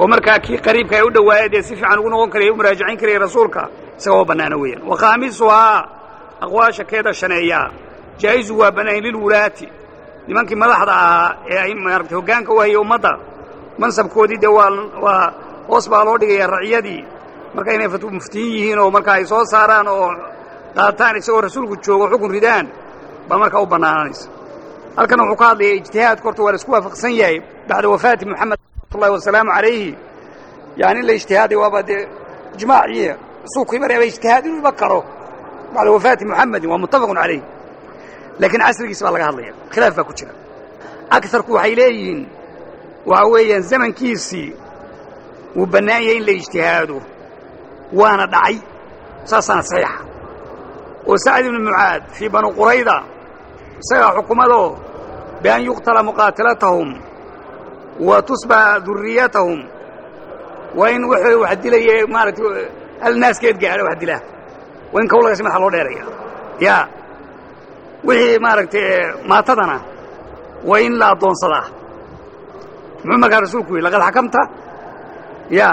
ومركا كي قريب كي يود وايد يسيف عن ونقول كريه مراجعين كريه رسولك سوا بنانا وين وخامسها أقواش كذا شنيا جائز وبنين للولاة لمن كي ملاحظة يعني ما يرتهو جانك وهي ومضى منصب كودي دوال وأصبح لودي الرعية دي مركا ينفتوا مفتيين ومركا يصور ساران وقاتان يسوي رسولك تشوف حكم ردان بمركا وبنانيس هل كان عقاد اجتهاد كرتوا ورسكوا فقسنيا بعد وفاة محمد صلى الله وسلم عليه يعني الاجتهاد وابد جماعية سوق يمر اجتهاد يبكره بعد وفاة محمد ومتفق عليه لكن عصر يسوى الله هذا خلاف كتير أكثر كوحيلين وعويا زمن كيسي وبنايين لاجتهاده وانا دعي ساسنا صحيحة وسعد بن معاذ في بنو قريظة سيا حكمته بأن يقتل مقاتلتهم وتصبح ذريتهم وإن وحد لي مارت الناس كيد قاعد وحد له وإن كولا يسمع حلو ديريا يا وحي مارت ما تدنا وإن لا دون صلاة محمد رسولك لقد حكمت يا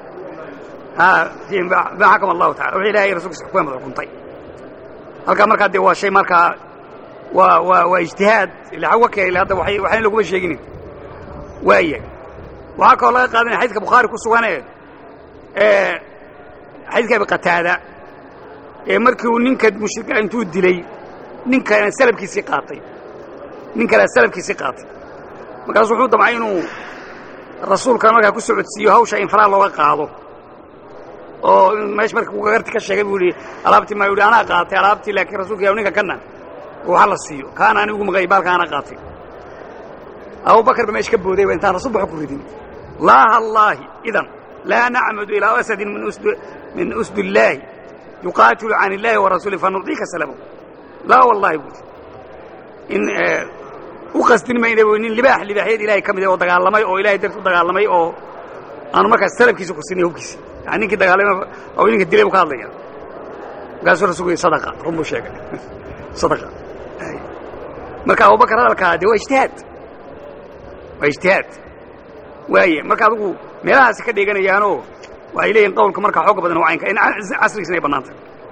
ما حكم الله تعالى وحي لا رسولك حكومة القنطي هل كان مركز دوا شيء مركز واجتهاد اللي عوك إلى هذا وحين لقوا الشيء وأيه وهكذا الله قال حديث البخاري كسوانه حديث بقتادة مركو نينك مشرك انتو دلي نينك سلب كيسي قاطي نينك لا سلب كيسي قاطي marka wuxuu damcay inuu rasuulka markaa ku socodsiiyo hawsha in faraha looga qaado oo meesh markaa uu garti ka sheegay buu yiri alaabtii ma yiri ana qaatay alaabtii laakiin rasuulka yaa ninka kana waxa la siiyo kaana anigu magaybalka ana qaatay Abu Bakr meesh ka booday inta rasuul wuxuu ku ridin la Allah idan la na'mudu ila asad min usd Allah yuqatilu an Allah wa rasulihi fanudika salamu la wallahi in وقصدين ما يدبون اللباح إلهي كم يدبوا دجالمي أو إلهي درت دجالمي أو أنا ما كسرب كيسو كسيني هو كيس يعني كده دجالمي أو إنك الدليل بقال لي قاسوا رسوي صدقة هم شيء صدقة مركا أبو بكر هذا الكاد هو اجتهاد وهي مركا أبو ميراث كده يجينا يانو وإليه قول كمركا حق بدن وعينك إن عصر سنة بنات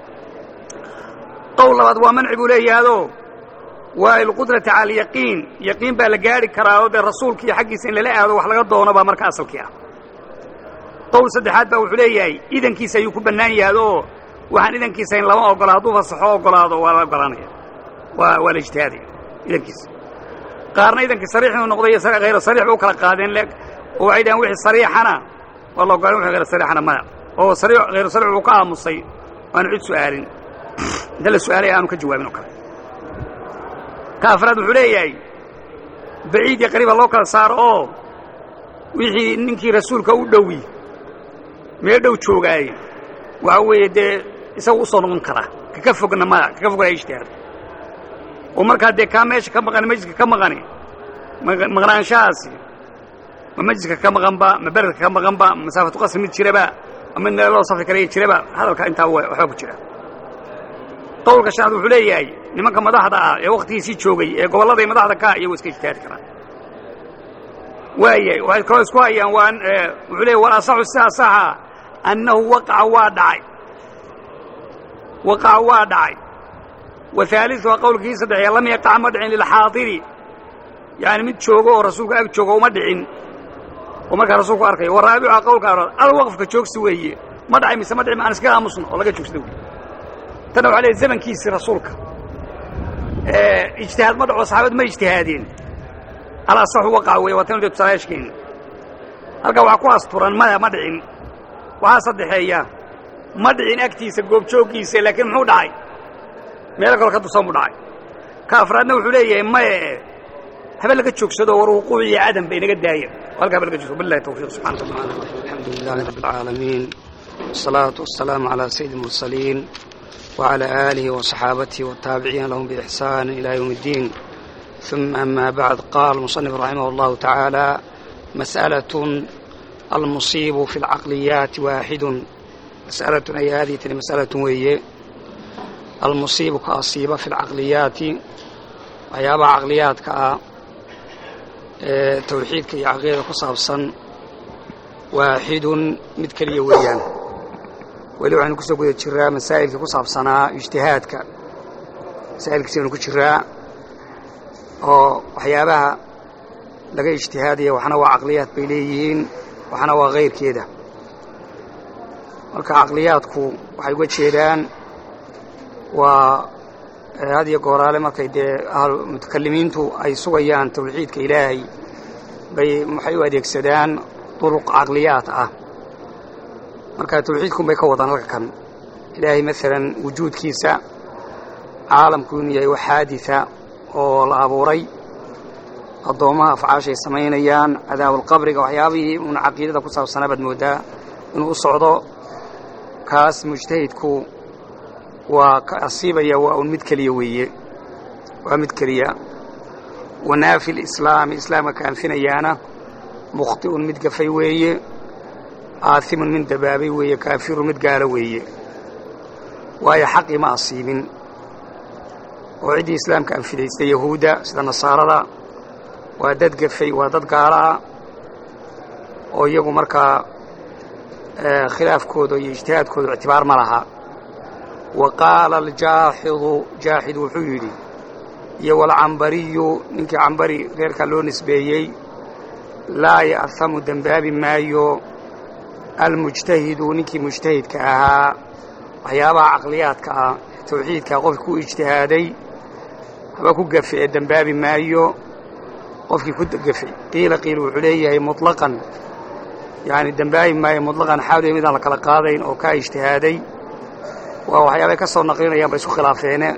قول الله ومنع بوليه هذا والقدرة على يقين بالجاري كراود الرسول كي حق سن لا هذا وحلقة دونا بمركز أصل كيا قول صدحات بوحليه إذا كي سيكون بناي هذا وحن إذا كي سين لما أقلاده فصحوا أقلاده ولا قرانية والاجتهادي إذا كيس قارنا إذا كي صريح النقطية غير صريح وكلا قادين لك وعيدا وحي صريح أنا والله قالوا وحي غير صريح أنا ما هو صريح غير صريح وقع مصي وأنا عيد سؤالين ده السؤال أنا كجواب منك كافراد وحليه بعيد قريب الله كان صار وixii ninkii rasuulka u dhawi meedhow joogay waxa weeyde isagu soo noqon kara ka fogna ma ka fogay ishtaar oo marka de ka meesha ka maqan majliska ka maqani maqnaanshaasi majliska ka maqanba mabarka ka maqanba masaafatu qasmi jiraba ama loo safar kale jiraba hadalka inta waxa ku jira qowlka shaad wuxuu leeyahay nimanka madaxda ah ee waqtigiisii joogay ee gobolada madaxda ka iyo iska ijtaadi karaan واي وهي كويس كويس وان وحليه ولا صح الساعة أنه وقع وادعي وثالث وقول كيس دعي لم يقع مدع للحاضر يعني متشوقه رسولك أكتشوقه مدع وما كان رسولك أركي والرابع قول كارد الوقف كتشوق سويه مدعي مثل مدعي ما أنسكها مصنع ولا كتشوق سويه تنوع عليه الزمن كيس رسولك اجتهاد مدع وصحابة ما اجتهادين على صح وقع وتنو تسايشكين halka waxa ku asturan madcin waxa saddexeeya madcin agtiisa goob joogiisa laakiin muxuu dhacay meel kale ka dusan dhacay ka afraadna wuxuu leeyahay ma habal laga joogsado war wuquuci aadan bay naga daayeen halka habal laga joogsado billahi tawfiiq subhanahu wa ta'ala alhamdulillahi rabbil alamin wassalatu wassalamu ala sayyidil mursalin wa ala alihi wa sahbihi wa tabi'in lahum bi ihsan ila yawmiddin ثم أما بعد قال المصنف رحمه الله تعالى مسألة المصيب في العقليات واحد مسألة أي هذه مسألة وهي المصيب كأصيب في العقليات ويابع عقليات توحيد كي عقيدة كصابصا waaxidun mid keliya weeyaan weli waxaynu ku soo guda jiraa masaa'ilka ku saabsanaa ijtihaadka masaa'ilkiisaynu ku jiraa oo waxyaabaha laga ijtihaadaya waxna waa caqliyaad bay leeyihiin waxna waa kayrkeeda marka caqliyaadku waxay uga jeedaan waa had iyo gooraale markay dee mutakalimiintu ay sugayaan tawxiidka ilaahay bay waxay u adeegsadaan duruq caqliyaad ah marka tawxiidkun bay ka wadaan halka kan ilaahay maalan wujuudkiisa caalamku inuu yahay wax xaaditha oo la abuuray addoommaha afcaashay samaynayaan cadaabulqabriga waxyaabihii uuna caqiidada ku saabsanaa baad mooddaa inuu u socdo kaas mujtahidku waa ka asiibaya waa un mid keliya weeye waa mid keliya wanaafi lislaami islaamka ka anfinayaana mukhti'un mid gafay weeye aasimun mid dabaabay weeye kaafirun mid gaalo weeye waayo xaqii ma asiibin oo ciddii islaamka anfidaysta yahuudda sida nasaarada waa dad gafay waa dad gaalo ah oo iyagu markaa khilaafkooda iyo ijtihaadkooda ictibaar ma laha wa qaala aljaaxidu jaaxid wuxuu yidhi iyo walcambariyu ninkii cambari reerkaa loo nisbeeyey laa ya'hamu dembaabi maayo almujtahidu ninkii mujtahidka ahaa waxyaabaha caqliyaadka ah tawxiidkaa qofkii ku ijtihaaday haba ku gafe ee dembaabi maayo qofkii ku gafay qiila wuxuu leeyahay muطlaqan yani dembaabi maayo muطlaqan xaaliyo midaan la kala qaadayn oo kaa ijtihaaday waa waxyaabay ka soo naqlinayaan bay isku khilaafeene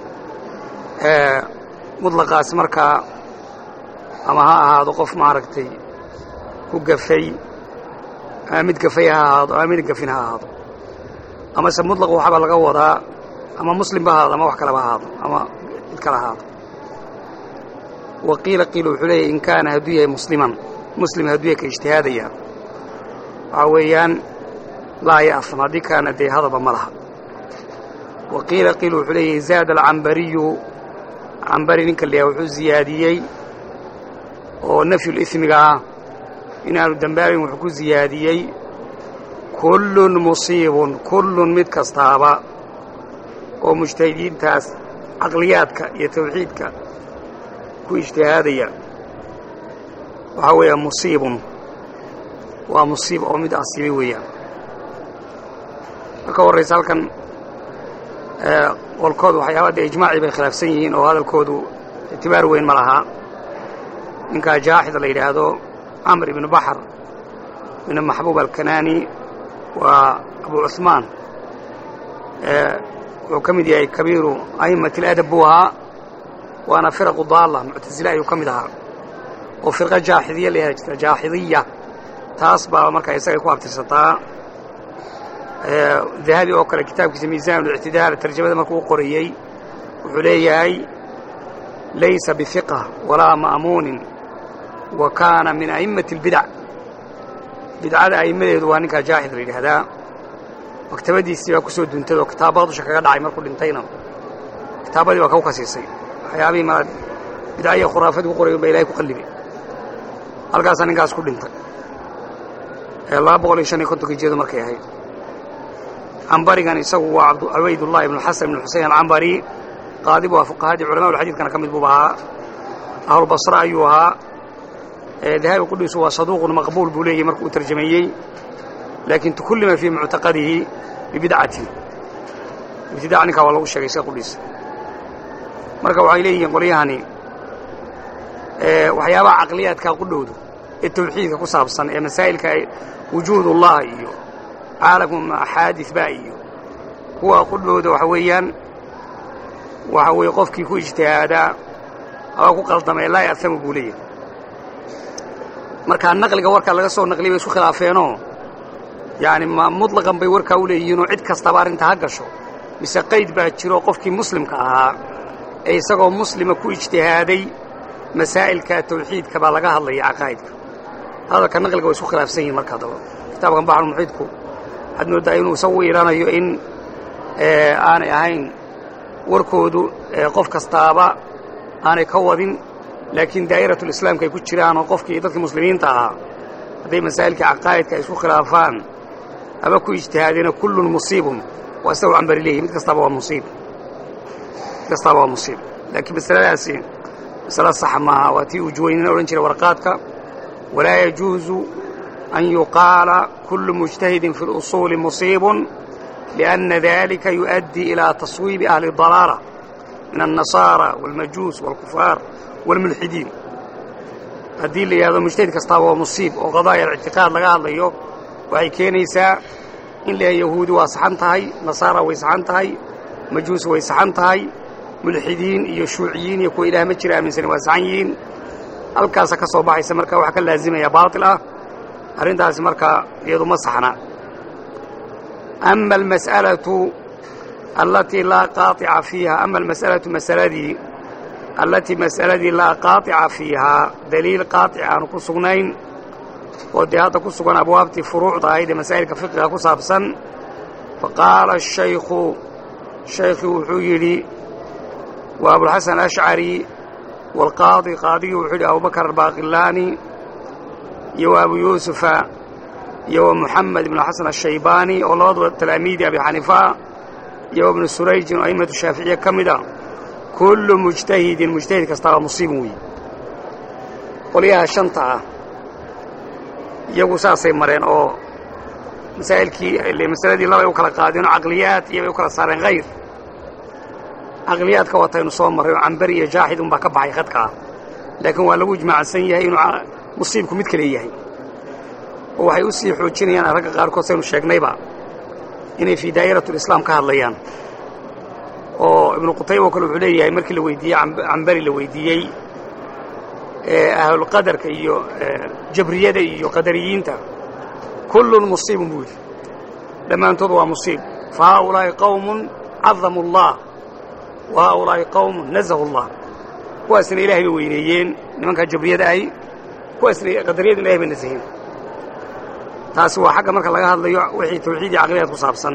muطlaqaas markaa ama ha ahaado qof maaragtay ku gafay ama mid gafay ha ahaado ama mid gafin ha ahaado amase muطlaq waxaaba laga wadaa ama muslimba ha ahaado ama wax kaleba ha ahaado ama mid kale ha ahaado waqiila wuxuu leeyahy in kaana hadduu yahay musliman muslim hadduu yahay ka ijtihaadaya waxaa weeyaan laa ya'ham haddii kaana dee hadaba ma laha waqiila wuxuu leeyahay zaada alcambariyu cambari ninka layaha wuxuu ziyaadiyey oo nafyulismiga ah inaanu dembaabin wuxuu ku ziyaadiyey kullun musiibun kullun mid kastaaba oo mujtahidiintaas caqliyaadka iyo tawxiidka ku ijtihaadaya waxaa weeyaa musiibun waa musiib oo mid asiibay weeyaan marka horraysa halkan qolkoodu waxyaaba dee ijmaacii bay khilaafsan yihiin oo hadalkoodu ictibaar weyn ma laha ninkaa jaaxida la yidhaahdo camr ibnu baxr min maxbuub alkanaani waa abu cuثmaan wuxuu ka mid yahay kabiiru a'immati اladab buu ahaa waana firaqu daalla muctasile ayuu ka mid ahaa oo firqa jaaxidiya la yaha jirta jaaxidiya taas baa markaa isagay ku abtirsataa dahabi oo kale kitaabkiisa miisaan اlictidaal tarjamada markuu u qorayey wuxuu leeyahay laysa bihiqa walaa ma'muunin wa kaana min a'immati اlbidac bidcada a'immadeedu waa ninkaa jaaxid la yidhaahdaa maktabadiisii baa ku soo duuntay oo kitaabada dusha kaga dhacay markuu dhintayna kitaabadii baa kau kasiisay waxyaabihii ma bidca iyo khuraafad ku qoray ba ilahay ku qallibay halkaasaa ninkaas ku dhintay 255 jeedo markay ahayd cambarigan isagu waa cubaydullahi ibnu xasan ibnu xuseyn alcambari qaadi buu ahaa fuqahadii culamada ulxadiidkana ka mid buu ahaa ahlubasra ayuu ahaa dahabi qudhiisu waa saduuqun maqbuul buu leeyahy markuu u tarjameeyey laakiin tukullima fii muctaqadihi bibidcatin ibtidac ninkaa waa lagu sheegay sida qudhiisa marka waxay leeyihiin qolyahani waxyaabaha caqliyaadkaa qudhowdu ee tawxiidka ku saabsan ee masaa'ilka wujuudullah iyo caalamku xaadis baa iyo kuwa qudhowda waxa weeyaan waxa weeye qofkii ku ijtihaadaa ama ku qaldamay laa ya'hamu buu leeyahay markaa naqliga warkaa laga soo naqliyay bay isku khilaafeenoo yani ma muطlaqan bay warkaa u leeyihiinoo cid kastaba arrinta ha gasho mise qayd baa jiro qofkii muslimka ahaa ee isagoo muslima ku ijtihaaday masaa'ilka tawxiidka baa laga hadlaya caqaa'idka hadalka naqliga way isku khilaafsan yihin markaa daba kitaabkan baxrulmuxiidku waxaad mooddaa inuu isagu iiranayo in aanay ahayn warkoodu qof kastaaba aanay ka wadin laakiin daa'iratulislaamka ay ku jiraan oo qofkii dadkii muslimiinta ahaa hadday masaa'ilka caqaa'idka ay isku khilaafaan ama ku ijtihaadina kullun musiibun waa isagu cambari leeyahy mid kastaaba waa musiib laakiin masaladaasi masale sax maaha waa tii uu juwaynina odhan jiray warqaadka walaa yajuuzu an yuqaala kullu mujtahidin fi اlusuuli musiibun liأnna dalika yuؤaddii ilaa taswiibi ahli dalaala min الnasaara wاlmajuus wاlkufaar wاlmulxidiin haddii la yidhahdo mujtahid kastaaba waa musiib oo qadaaya alictiqaad laga hadlayo waxay keenaysaa in la yahuudi waa saxan tahay nasaara way saxan tahay majuus way saxan tahay mulxidiin iyo shuuciyiin iyo kuwa ilaah ma jira aaminsani waa saxan yihiin halkaasa ka soo baxaysa marka waxaa ka laazimaya baatil ah arrintaasi marka iyadu ma saxna ama almas'alatu allatii laa qaaطica fiiha ama almas'alatu masaladii allatii mas'aladii laa qaaطica fiihaa daliil qaaطic aanu ku sugnayn oo dee hadda ku sugan abwaabtii furuucda ahayd ee masaa'ilka fiqiga ku saabsan faqaala shaykhii wuxuu yidhi waa abulxasan ashcari waalqaadi qaadigii wuxuu yidhi abubakar albaaqilaani iyo wa abu yuusufa iyo wa muxamed ibnu xasan ashaybaani oo labaduba talaamiidii abi xaniifa iyo wa ibnu surayjin oo a'immatu shaaficiya ka mid a kullu mujtahidin mujtahid kastaaba musiibun weeye qolyaha shanta ah iyagu saasay mareen oo masaladii labay u kala qaadeenoo caqliyaad iyobay u kala saareen hayr caqliyaadka wataynu soo marray oo cambari iyo jaaxid unbaa ka baxay khadkaa laakiin waa lagu ijmaacsan yahay inuu musiibku mid kale yahay oo waxay u sii xoojinayaan ragga qaarkood saynu sheegnayba inay fii daa'iratulislaam ka hadlayaan oo ibnu qutayba oo kale wuxuu leeyahay markii la weydiiyey cambari la weydiiyey ahlulqadarka iyo jabriyada iyo qadariyiinta kullun musiibun buu yidhi dhammaantood waa musiib fa haaulaa'i qawmun cadamu allah wa haaulaa'i qawmun nazahu allah kuwaasna ilahay bay weyneeyeen nimankaa jabriyada ahi kuwaasna qadariyada ilahay bay nasaheen taasi waa xagga marka laga hadlayo wixii tawxiid iyo caqliyaad ku saabsan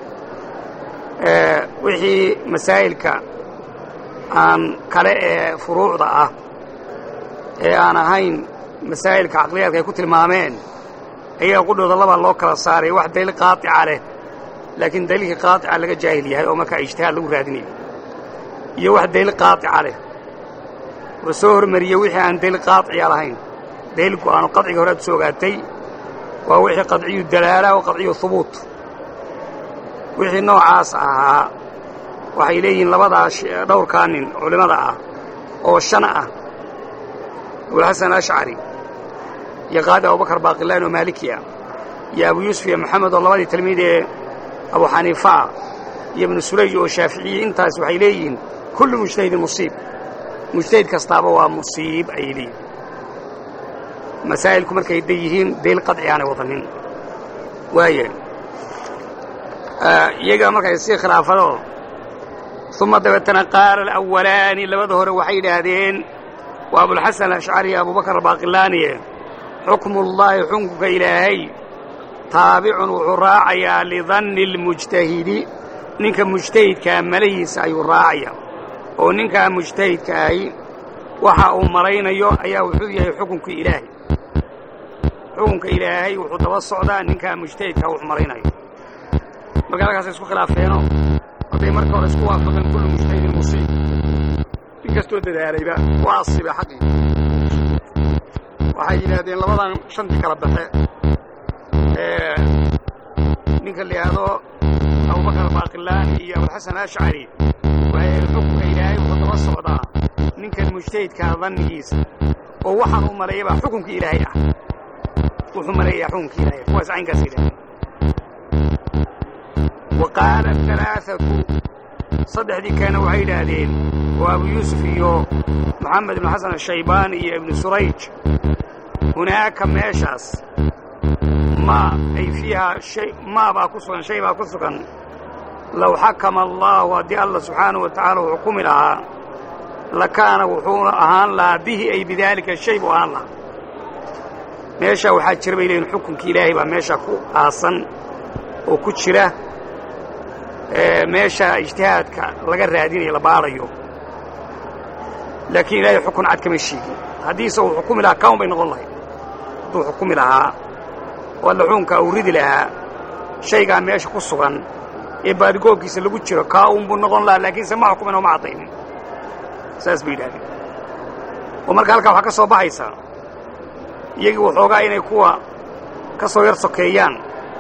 wixii masaa'ilka aan kale ee furuucda ah ee aan ahayn masaa'ilka caqliyaadka ay ku tilmaameen ayaga qudhooda labaa loo kala saaray wax daliil qaaطica leh laakiin daliilkii qaaطica laga jaahil yahay oo markaa ijtihaad lagu raadinayo iyo wax daliil qaaطica leh oo soo hormariye wixii aan daliil qaaطica lahayn daliilku aanu qaطciga hore aad soo ogaatay waa wixii qaطciyu dalaala oo qaطciyu hubuut wixii noocaas ahaa waxay leeyihiin labadaa dhowrkaa nin culimmada ah oo shan ah abulxasan ashcari iyo qaadi abubakar baaqilaan oo maaliki ah iyo abu yuusuf iyo moxamed oo labadii tilmiid ee abu xaniifa iyo ibnu surayj oo shaaficiye intaas waxay leeyihiin kullu mujtahidin musiib mujtahid kastaaba waa musiib ayay leeyihin masaa'ilku markay da yihiin daliil qaطci aanay wadanin waaya iyaga markay sii khilaafado uma dabeetana qaala alawalaani labada hore waxay yidhaahdeen waa abulxasan ashcari iyo abubakar albaaqilaaniye xukmu ullaahi xukunka ilaahay taabicun wuxuu raacayaa lidanni اlmujtahidi ninka mujtahidkaa malahiisa ayuu raacayaa oo ninkaa mujtahidka ahi waxa uu malaynayo ayaa wuxuu yahay xukunkii ilaahay xukunka ilaahay wuxuu daba socdaa ninkaa mujtahidkaa wuxuu malaynayo marka halkaasay isku khilaafeeno hadday marka hore isku waafaqeen kullu mujtahidin musiib in kastoo dadaalayba waa asiba xaqii waxay yidhaahdeen labadan shantii kala baxe ninka la yidhaahdo abubakar baaqilaani iyo abulxasan ashcari waxay xukunka ilaahay wuxuu daba socdaa ninkan mujtahidkaa dannigiisa oo waxaan u maleeyabaa xukunkii ilaahay ah wuxuu maleeyaa xukunkii ilaahay kuwaas caynkaas yidhahdeen wa qaala alaaatu saddexdii kalena waxay yidhaahdeen waa abu yuusuf iyo moxamed ibnu xasan ashaybaani iyo ibnu surayj hunaaka meeshaas ma ay fiihaa maabaa ku sugan shay baa ku sugan low xakama allaahu haddii alla subxaanahu wa tacaala uu xukumi lahaa lakaana wuxuuna ahaan lahaa bihi ay bidaalika shay buu ahaan lahaa meeshaa waxaa jira bay leeyihin xukunkii ilaahay baa meeshaa ku aasan oo ku jira meesha ijtihaadka laga raadinayo la baarayo laakiin ilaahay xukun cad kama sheegin haddiise uu xukumi lahaa kawn bay noqon lahayd hadduu xukumi lahaa واللحونك أوريد لها شيء قام يعيش قصغا إبادقوك يسلقوا تشيرو كاوم بالنظام لا لكن سمعكم أنهم عطيني ساس بيداني ومركا هلكا وحكا صوبا حيسا يجوا حوغا إني كوا كسو يرسوكيان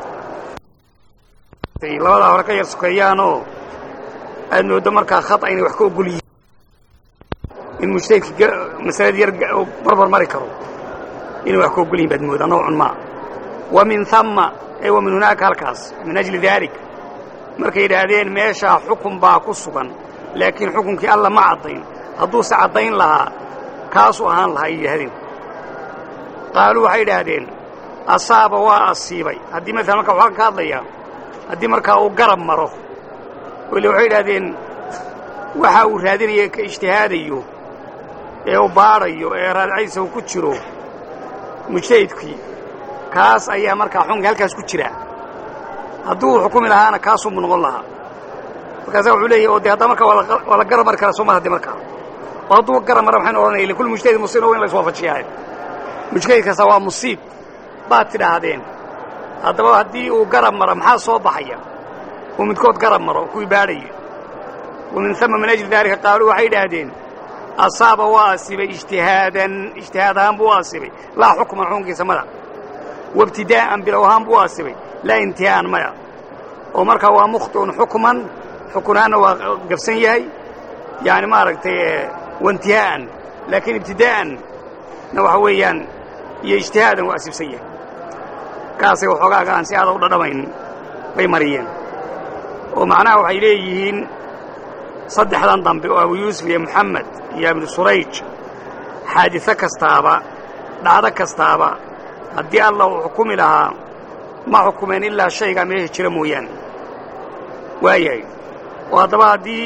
لبدا هورا ka yar sukeeyaanoo aad moodo markaa khata inay wax ka ogol yihiin in mujtahidka masalada yar barbar mari karo inay wax ka ogol yihiin baad moodaa noocan ma wa min thamma ay wa min hunaka halkaas min ajli dhalik markay yidhaahdeen meesha xukun baa ku sugan laakiin xukunkii alla ma caddayn hadduu se caddayn lahaa kaasuu ahaan lahaa yidhaahdeen qaaluu waxay yidhaahdeen asaaba waa asiibay haddii maalan marka waxaan ka hadlayaa haddii markaa uu garab maro weli waxay yidhaahdeen waxa uu raadinaya ka ijtihaadayo ee uu baadhayo ee raadcaysa uu ku jiro mujtahidkii kaas ayaa markaa xukunka halkaas ku jira hadduu xukumi lahaana kaasuu noqon lahaa markaasaa wuxuu leeyahay oo dee hadda markaa waa la garab mari karaa soo ma haddii markaa oo hadduu garab mara waxaynu odhanaya likulli mujtahid musiib oo in la iswaafajiyahay mujtahid kasta waa musiib baad tidhaahdeen haddaba haddii uu garab maro maxaa soo baxaya uu midkood garab maro kuwii baadhaya wa min hama min ajli daalika qaaluu waxay yidhaahdeen asaaba waa asibay ijtihaad ahaan buu asibay laa xukman xukunkiisa mada wabtidaa'an bilow ahaan buu asibay laa intihaa'an maya oo markaa waa mukhti'un xukman xukunaanna waa gabsan yahay yani maaragtay waintihaa'an laakiin ibtidaa'anna waxa weeyaan iyo ijtihaadan waa asibsan yahay kaasay waxoogaaga aan si aada u dhadhamayn bay mariyeen oo macnaha waxay leeyihiin saddexdan dambe oo abu yuusuf iyo moxamed iyo ibnu surayj xaadiso kastaaba dhacdo kastaaba haddii allah uu xukumi lahaa ma xukumeen ilaa shaygaa meesha jira mooyaane waayahay oo haddaba haddii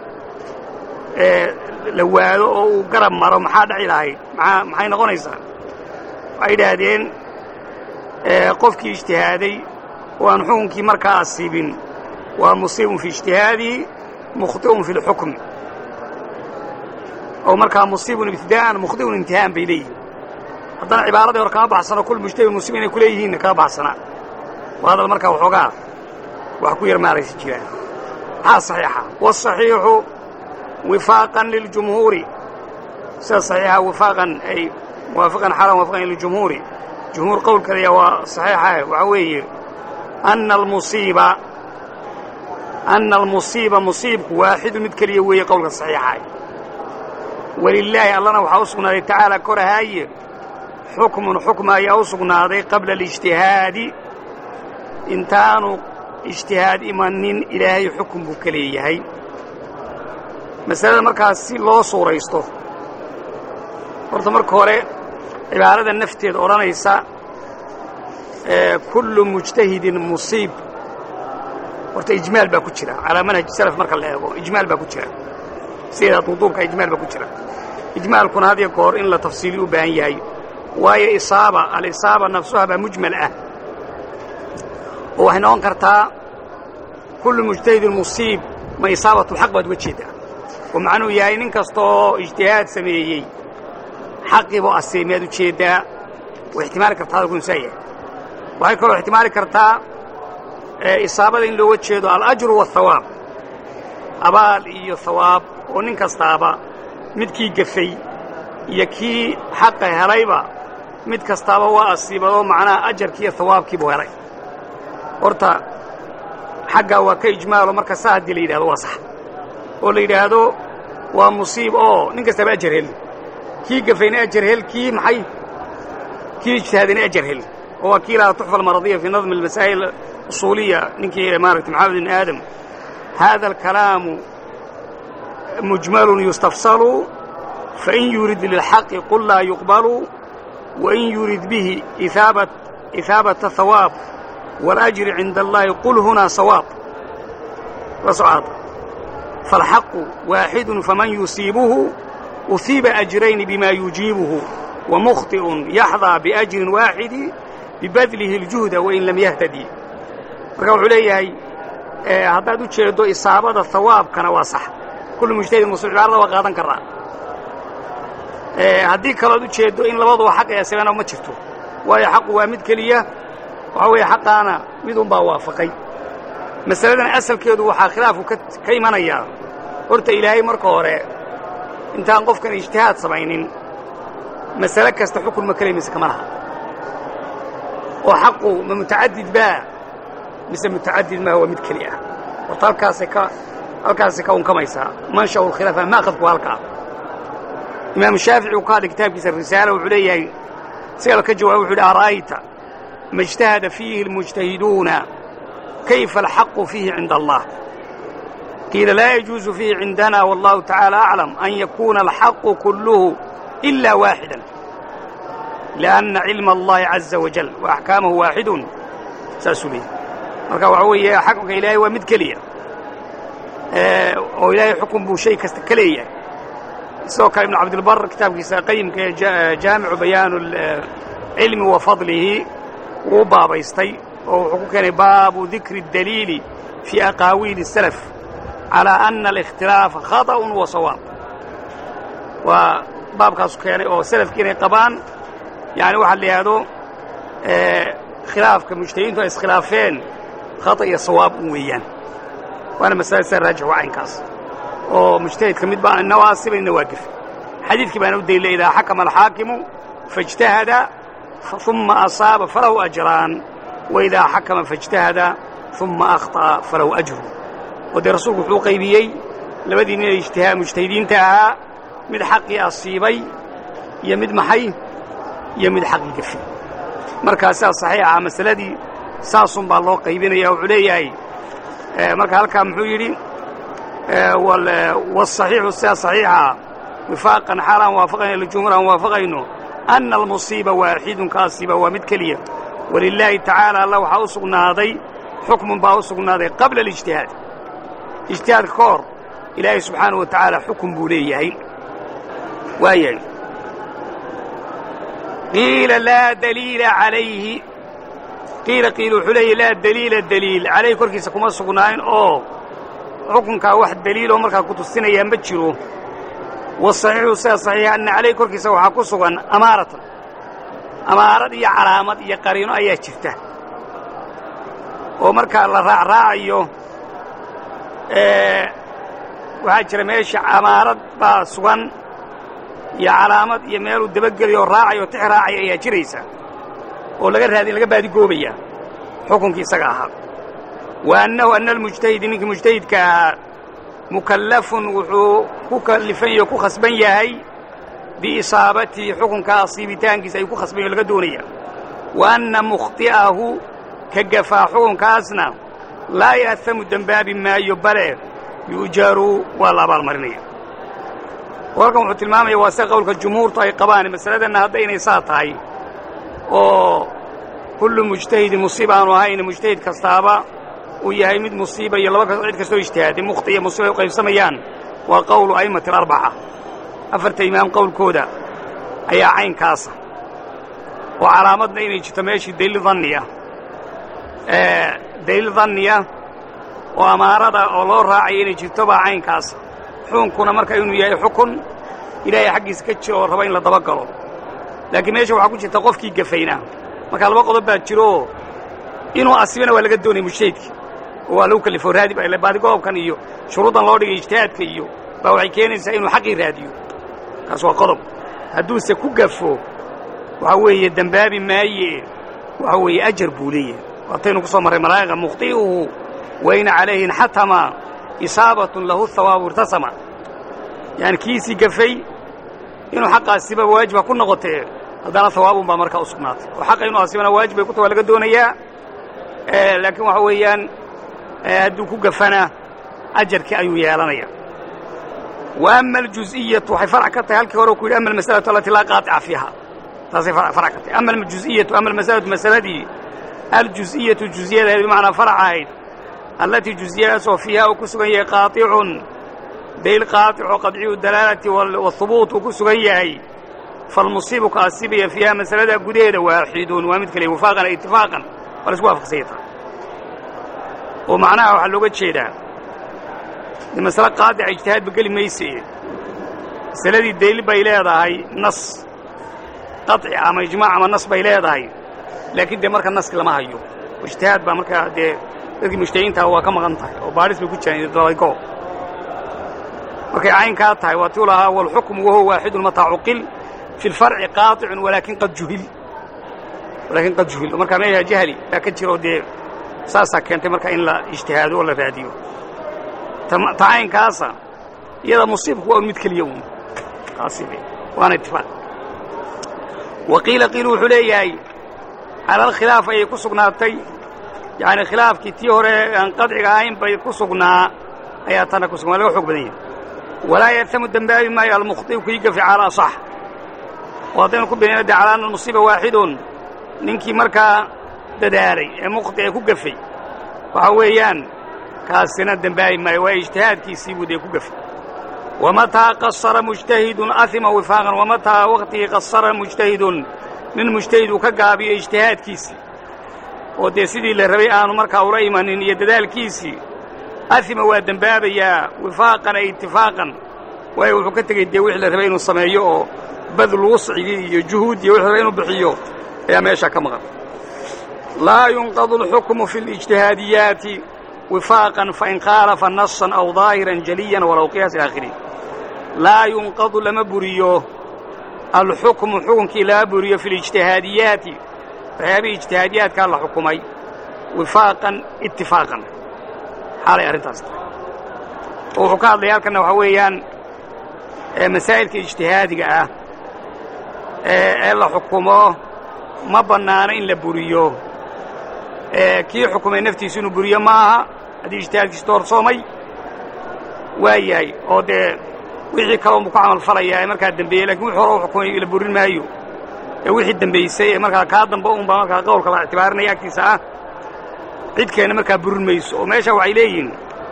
la waado oo uu garab maro maxaa dhaci lahayd maxay noqonaysaa waxay yidhaahdeen qofkii ijtihaaday oo aan xukunkii markaa asiibin waa musiibun fi ijtihaadihi mukhti'un fi lxukmi oo markaa musiibun ibtidaa'an mukhti'un intihaa'an bay leeyihin haddana cibaaradii hore kama baxsano kul mujtahid musiib inay ku leeyihiinna kama baxsanaa waa hadal markaa waxoogaa wax ku yar maaraysa jiraan maxaa saxiixa waasaxiixu wifaaqan liljumhuuri sida saxiixa wifaaqan ay muwaafiqan xalan muwaafiqan liljumhuuri جمهور قول كذا وصحيحة وعوير أن المصيبة مصيب واحد متكلي وهي قول صحيحة ولله الله وحوصنا تعالى كرهاي حكم يوصنا قبل الاجتهاد انتانوا اجتهاد إيمان إلهي حكم بكليه هاي مسألة مركز الله صورة يسطو ورد مركوري عبارة النفتيد أورانيسا كل مجتهد مصيب ورت إجمال باكوتشرا على منهج السلف مركز الله إجمال باكوتشرا سيدة وضوك إجمال باكوتشرا إجمال كون هذه القرآن إلا تفصيلي وبيان هاي وهي الإصابة نفسها بمجمل وحين أنكرتها كل مجتهد مصيب ما إصابة الحق بدوجهده ومعنى ياي ننكستو اجتهاد سميهي حقي بو أسيمياد وشيدا واحتمال كرتا يكون سيء وهي كله احتمال كرتا إصابة إن لو وجهده الأجر والثواب أبال إيو ثواب وننك استابا مدكي قفي يكي حق هريبا مدك استابا وأسيبا ومعنى أجر كي ثواب كي بو هري ورطا حقا وكي إجمال ومركا ساعد دي ليدا هذا صح وليدا هذا ومصيب ننك استابا أجر هل كي قفينا أجر هل كي محي كي اجتهادنا أجر هل هو كي لا تحفة المرضية في نظم المسائل الأصولية ننكي مارة محمد بن آدم هذا الكلام مجمل يستفصل فإن يريد للحق قل لا يقبل وإن يريد به إثابة الثواب والأجر عند الله قل هنا صواب وصعاد فالحق واحد فمن يصيبه أثيب أجرين بما يجيبه ومخطئ يحظى بأجر واحد ببذله الجهد وإن لم يهتدي فقالوا عليه هذا تشيردو إصابة الثواب كان واصح كل مجتهد مصير العرض وقادا كرا هذيك كلا تشيردو إن لبضوا حق يا سلام وما شفتوا وهي حق وامد كلية وهو حقانا midun baa waafaqay masaladan asalkeedu waxa khilaafku ka imanaya horta ilaahay marka hore intaan qofkan ijtihaad samaynin mas'ala kasta xukun ma kaleemis kama laha oo xaqu ma mutaaddid baa mise mutaaddid ma huwa mid kaliya horta halkaas ka unkamaysa mansha ul khilaafa ma qadku halka imaam shaafici uu ka kitaabkiisa risaala wuxuu leeyahay سيلا كجواب وحول أرأيت ما اجتهد فيه المجتهدون كيف الحق فيه عند الله قيل لا يجوز فيه عندنا والله تعالى أعلم أن يكون الحق كله إلا واحدا لأن علم الله عز وجل وأحكامه واحد سأسوليه مركا وعوية حقك إلهي ومدكلية وإلهي حكم بشيء كستكلية سوكا ابن عبد البر كتاب قيم جامع بيان العلم وفضله وباب يستي وحكم باب ذكر الدليل في أقاويل السلف على أن الاختلاف خطأ وصواب وباب كاسو كان أو سلف كان قبان يعني واحد لهذا خلاف كمجتهدين تو خلافين خطأ صواب ويان وأنا مسألة سراجع وعين كاس ومجتهد كميد بقى النواصب النواقف حديث كما نودي إذا حكم الحاكم فاجتهد ثم أصاب فله أجران وإذا حكم فاجتهد ثم أخطأ فله أجر ودي رسولك حقوقي بيي لبدين اجتهاد مجتهدين تاها مد حقي أصيبي يمد محي يمد حقي كفي مركز صحيحة مسألة دي ساس بالله قيبين يا علياي مركز هلكا محيري والصحيح الساعة صحيحة وفاقا حرام وافقين للجمهور وافقينه أن المصيبة واحد كاصبة ومدكلية ولله تعالى الله حوصقنا هذي حكم باوصقنا هذي قبل الاجتهاد اجتهاد كور إلهي سبحانه وتعالى حكم بوليه وهي قيل لا دليل عليه قيل حلي لا دليل عليه كوركي سكما سقناين حكمك واحد دليل ومركا كنت السنة ينبتشره والصحيح صحيح أن عليه كوركي سوحا كسوغا أمارة يا علامة يا قرينو أي شفته ومركا الله راعيه وحاجر ماشي أمارة باسوغا يا علامة يا ميلو دبقل يو راعي وتح راعي يا جريسة ولغير هذه لغا بادي قوبية حكمك سقاها وأن المجتهد إنك مجتهد كمكلف وكلفن يكو خصبن يهي بإصابته حكم كأصيبتان كيس يكو خصبن الغدونية وأن مخطئه كجفا حكم كأسنا لا يأثم الدنباب ما يبلغ يجار ولا بالمرنية ورقم حتى المامي واسقوا الجمهور طاي قبان مسألة أن هذين يساطهاي كل مجتهد مصيبة وهاين مجتهد كاستابا ويهي مد مصيبة يلا بك عيد كسو اجتهاد مخطئة مصيبة وقيف سميان وقول أئمة الأربعة أفرت إمام قول كودا أي عين كاسة وعلامتنا إن اجتماشي دليل ظنية دليل ظنية وأمارة الله راعي إن اجتبع عين كاسة حون كنا مركا إنه يهي حكم إلهي حق سكتش وربين لطبقلوا لكن ماشي وحكو تقفكي قفينا ما كان الوقت ضبط جروه إنه أصيبنا ولا قدوني مشيتك ولو كلفوا رادي بقى بعد جواب كان يو شروطا الله رجع اجتهاد كيو بوعي كان إنه حقي راديو كسوة قضب هدول سكوا قفوا وهو يدنباب ماي وهو أجر بوليه وعطينه قصة مرة ملاغة مخطئه وين عليه حتم إصابة له الثواب ارتسم يعني كيسي قفي إنه حق السبب واجب كنا قطع هذا ثواب بمركة أسقنات وحق إنه أسيبنا واجب يكتب ولا قدونا إياه لكن وحويان هدوكو قفنا أجر كأيو يالانيا وأما الجزئية فرعكتها هالكوروكو أما المسألة التي لا قاطع فيها تصير فرعكتها أما الجزئية أما المسألة دي الجزئية بمعنى فرعها التي جزئية فيها وكسوة هي قاطع ديل قاطع وقطعي الدلالة والثبوت وكسوة هي فالمصيب كأسيبية فيها مسألة قديرة واحدون ومثل وفاقا اتفاقا والأسواق خسيطة ومعناه وحلوقة شيء ده المسألة قاطع اجتهاد بقل ما يسير السلة الدليل بيلاده هاي نص قطع أما إجماع أما نص بيلاده هاي laakiin dee marka naski lama hayo ijtihaad baa markaa dee dadkii mujtahidiinta waa ka maqan tahay oo baadhis bay ku jiraan dalaygo markay caynkaa tahay waa tii lahaa walxukmu wahuwa waaxidun mataa cuqil fi lfarci qaaطicun walaakin qad juhil markaa meesha jahli baa ka jira oo dee saasaa keentay marka in la ijtihaado oo la raadiyo ta caynkaasa iyada musiibku waa un mid keliya un taasibe waana itifaaq waqiila qiilu wuxuu leeyahay cala alkhilaaf ayay ku sugnaatay yani khilaafkii tii hore aan qadciga ahayn bay ku sugnaa ayaa tana ku sugan waa laga xoog badan yahay walaa yartamu dembaabi maayo almukhطi'u kii gafi cala asax oo haddaynu ku binayno dee cala ana almusiiba waaxidun ninkii markaa dadaalay ee mukhti ee ku gafay waxa weeyaan kaasina dembaabi maayo waa ijtihaadkiisii buu dee ku gafay wamataa qasara mujtahidun ahima wifaaqan wamataa waqtigii qasara mujtahidun nin mujtahid uu ka gaabiyo ijtihaadkiisii oo dee sidii la rabay aanu markaa ula imanin iyo dadaalkiisii ahima waa dembaabayaa wifaaqan ay itifaaqan waayo wuxuu ka tegey dee wixii la rabay inuu sameeyo oo badlu wuscigii iyo juhuudiyo wixii la rabay inuu bixiyo ayaa meeshaa ka maqan laa yunqadu alxukmu fi اlijtihaadiyaati wifaaqan fain khaalafa nasan aw daahiran jaliyan walow qiyaas ila aakhirihi laa yunqadu lama buriyo alxukmu xukunkii lama buriyo fi اlijtihaadiyaati waxyaabihii ijtihaadiyaadkaa la xukumay wifaaqan itifaaqan xaalay arrintaas tahay oo wuxuu ka hadlaya halkanna waxaa weeyaan masaa'ilka ijtihaadiga ah ee la xukumo ma bannaano in la buriyo kii xukumay naftiisu inuu buriyo maaha haddii ijtihaadkiisu doorsoomay waa yahay oo dee wixii kaloon buu ku camal falayaa ee markaa dembeeyey lakin wixii hore u xukumay la burin maayo ee wixii dembaysay ee markaa kaa dambe unbaa markaa qowlka la ictibaarinaya agtiisa ah cidkeenna markaa burin mayso oo meesha waxay leeyihiin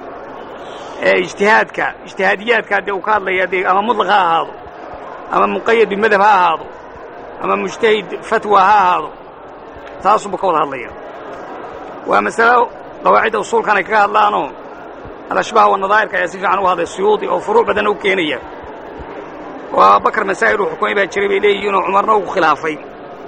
ijtihaadiyaadka dee uu ka hadlaya dee ama mutlaq ha ahaado ama muqayad bimadhab ha ahaado ama mujtahid fatwa ha ahaado taasuunbuu ka wada hadlaya waa masalo qawaacidda usuulkan ay kaga hadlaanoo alashbaah wanadaa'irka ayaa si fiican uga hadlay suyuudi oo furuuc badanna u keenaya oo abubakar masaa'il uu xukumay baa jiray bay leeyihiinoo cumarna uu ku khilaafay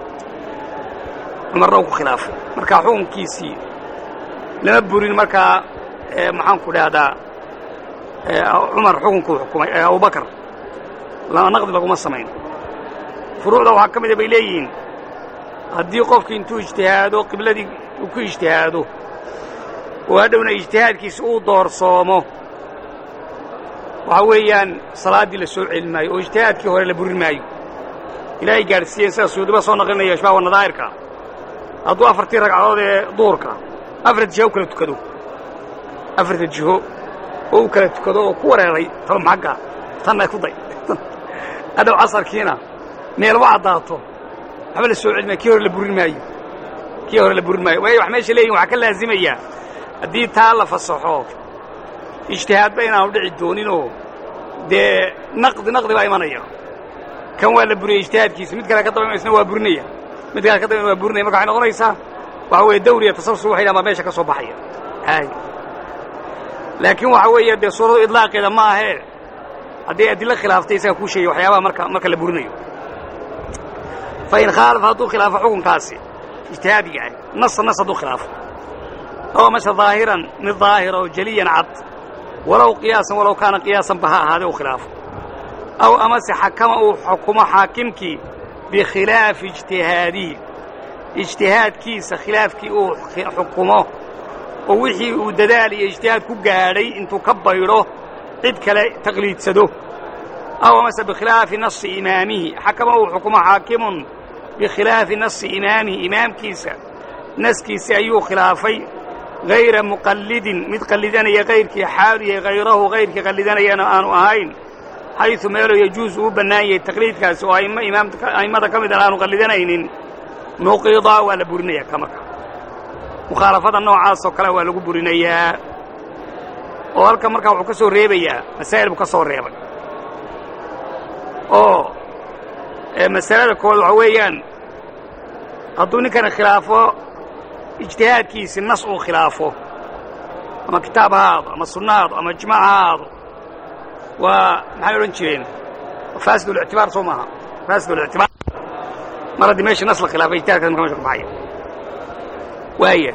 markaa xukunkiisii lama burin markaa maxaanku dhahdaa cumar xukunkuu xukumay abubakar naqdi laguma samayn furuucda waxaa ka mida bay leeyihiin haddii qofkii intuu ijtihaado qibladii uu ku ijtihaado oo hadhowna ijtihaadkiisa uu doorsoomo waxaa weeyaan salaaddii la soo celin maayo oo ijtihaadkii hore la burin maayo ilaahay gaadhsiiyeen sida suyuudiba soo naqlinaya ashbaah wanadaa'irka hadduu afartii ragcadood ee duhurka afarta jiho u kala tukado afarta jiho oo u kala tukado oo ku wareeray talo maxagga tanna ku day hadhow casarkiina meelba caddaato waxba la soo celin maayo kii hore la burin maayo waayo wax meesha leeyihin waxaa ka laazimaya haddii taa la fasaxo ijtihaadba inaanu dhici dooninoo dee naqdi baa imanaya kan waa la buriyey ijtihaadkiisa mid kale ka daba isna waa burinaya mid kale ka daba waa burinaya marka waxay noqonaysaa waxa weeye dawriya tasalsul waxay dhahan baa meesha ka soo baxaya laakiin waxa weeye dee suuradu idlaaqeeda ma ahee hadday adilo khilaaftay isaga kuu sheegay waxyaabaha marka la burinayo fain khaalaf hadduu khilaafo xukunkaasi ijtihaadiga ah nas hadduu khilaafo oo mase daahiran mid daahira oo jaliyan cad walow qiyaasan walow kaana qiyaasanba ha ahaadee uu khilaafo aw amase xakama uu xukumo xaakimkii bikhilaafi ijtihaadihi ijtihaadkiisa khilaafkii uu xukumo oo wixii uu dadaal iyo ijtihaad ku gaadhay intuu ka baydho cid kale taqliidsado aw amase bikhilaafi nasi imaamihi xakama uu xukumo xaakimun bikhilaafi nasi imaamihi imaamkiisa naskiisi ayuu khilaafay hayra muqallidin mid qallidanaya kayrkii xaaluya hayrahu hayrkii qallidanayana aanu ahayn xayثu meeloo yajuusu uu bannaan yahay taqliidkaasi oo a'immada ka mid an aanu qallidanaynin nuqida waa la burinaya ka marka mukhaalafada noocaasoo kale waa lagu burinayaa oo halkan markaa wuxuu ka soo reebayaa masaa'il buu ka soo reebay oo masalada koowaad waxaa weeyaan hadduu ninkani khilaafo ijtihaadkiisi nas uu khilaafo ama kitaab ha ahaado ama sunna ha aado ama ijmaac ha ahaado waa maxay odhan jireen faasidlictibaar soo maaha faasidlictibaar mar haddii meesha nas la khilaafay ijtihaadkaas marka mesha ka baxaya وايه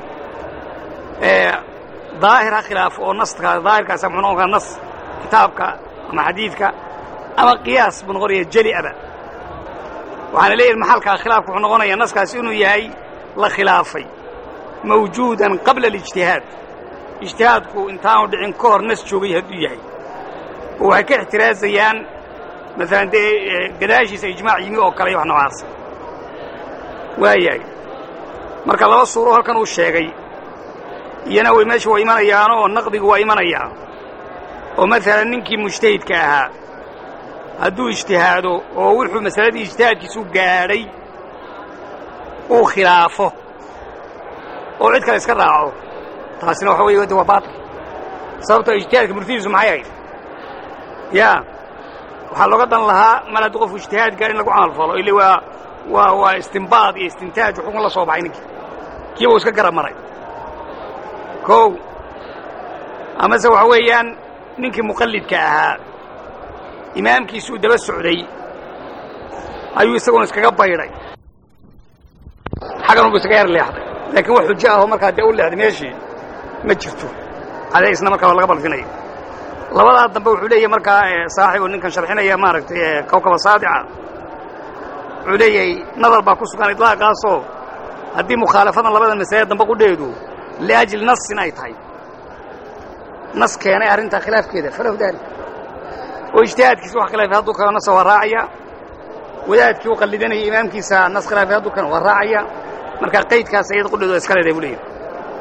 ظاهر خلاف او نص ظاهر كاس معنوه نص كتابك اما حديثك اما قياس بن غوريه جلي ابا وعلى ليه المحل خلاف وحنقونيا نص كاس انه يahay la khilaafay موجودا قبل الاجتهاد اجتهادكو انتاو دحين كور نس joogay haduu yahay oo ka ixtiraazayaan مثلا قداشيس اجماع yimi oo kale wax noocaas waayay marka laba suuro halkan uu sheegay iyana way meesha way imanayaan oo naqdigu way imanayaan oo مثلا ninkii mujtahidka ahaa haduu ijtihaado oo wuxuu masaladii ijtihaadkiisu gaaray oo khilaafo oo cid kale iska raaco taasina waxa weeye waa baatil sababtoo ijtihaadka murtidiisu maxay ahayd yaa waxaa looga dan lahaa mal hadduu qofku ijtihaad gaar in lagu camal falo ili waa istinbaad iyo istintaaj xukun la soo baxay ninkii kiiba uu iska garab maray kow amase waxa weeyaan ninkii muqallidka ahaa imaamkiisuu daba socday ayuu isaguna iskaga baydhay xagan uu iskaga yar leexday laakiin wax xujo ah markaa dee u leexday meeshii ma jirto cadaysna markaa laga balfinayo labadaa dambe wuxuu leeyahay markaa saaxiibu ninkan sharxinaya maaragtay kawkaba saadica wuxuu leeyahay nadar baa ku sugan idlaaqaasoo haddii mukhaalafadan labadan masale dambe qudheedu liajli nasin ay tahay nas keenay arrintaa khilaafkeeda falahu daalik oo ijtihaadkiisa wax khilaafay hadduu kale nasa waa raacaya wadaadkii u qallidanayay imaamkiisa nas khilaafay hadduu kale waa raacaya markaa qaydkaas ayada qudheedu iska leedahay buu leeyahay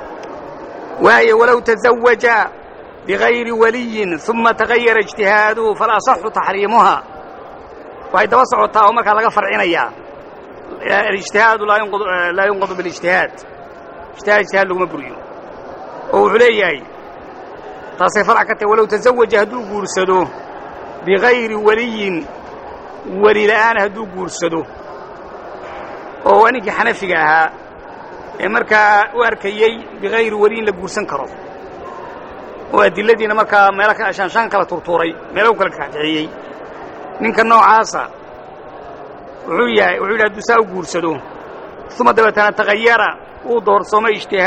waayo walow tazawaja بغير ولي ثم تغير اجتهاده فالأصح تحريمها وهي دوا سعوتها ومركا لغا فرعينيا الاجتهاد لا ينقض بالاجتهاد اجتهاد لغا مبريو وعليا تاسي فرع كتا ولو تزوج هدو قرسدو بغير ولي الآن هدو قرسدو وانيكي حنفقها مركا واركيي بغير ولي لقرسن كرو وأدلتنا مركا مالك عشان شان كلا ترطوري مالك كلا كحجيي من كنوع عاصا وعيا دوساو قرسدو ثم دبتنا تغير ودور صوم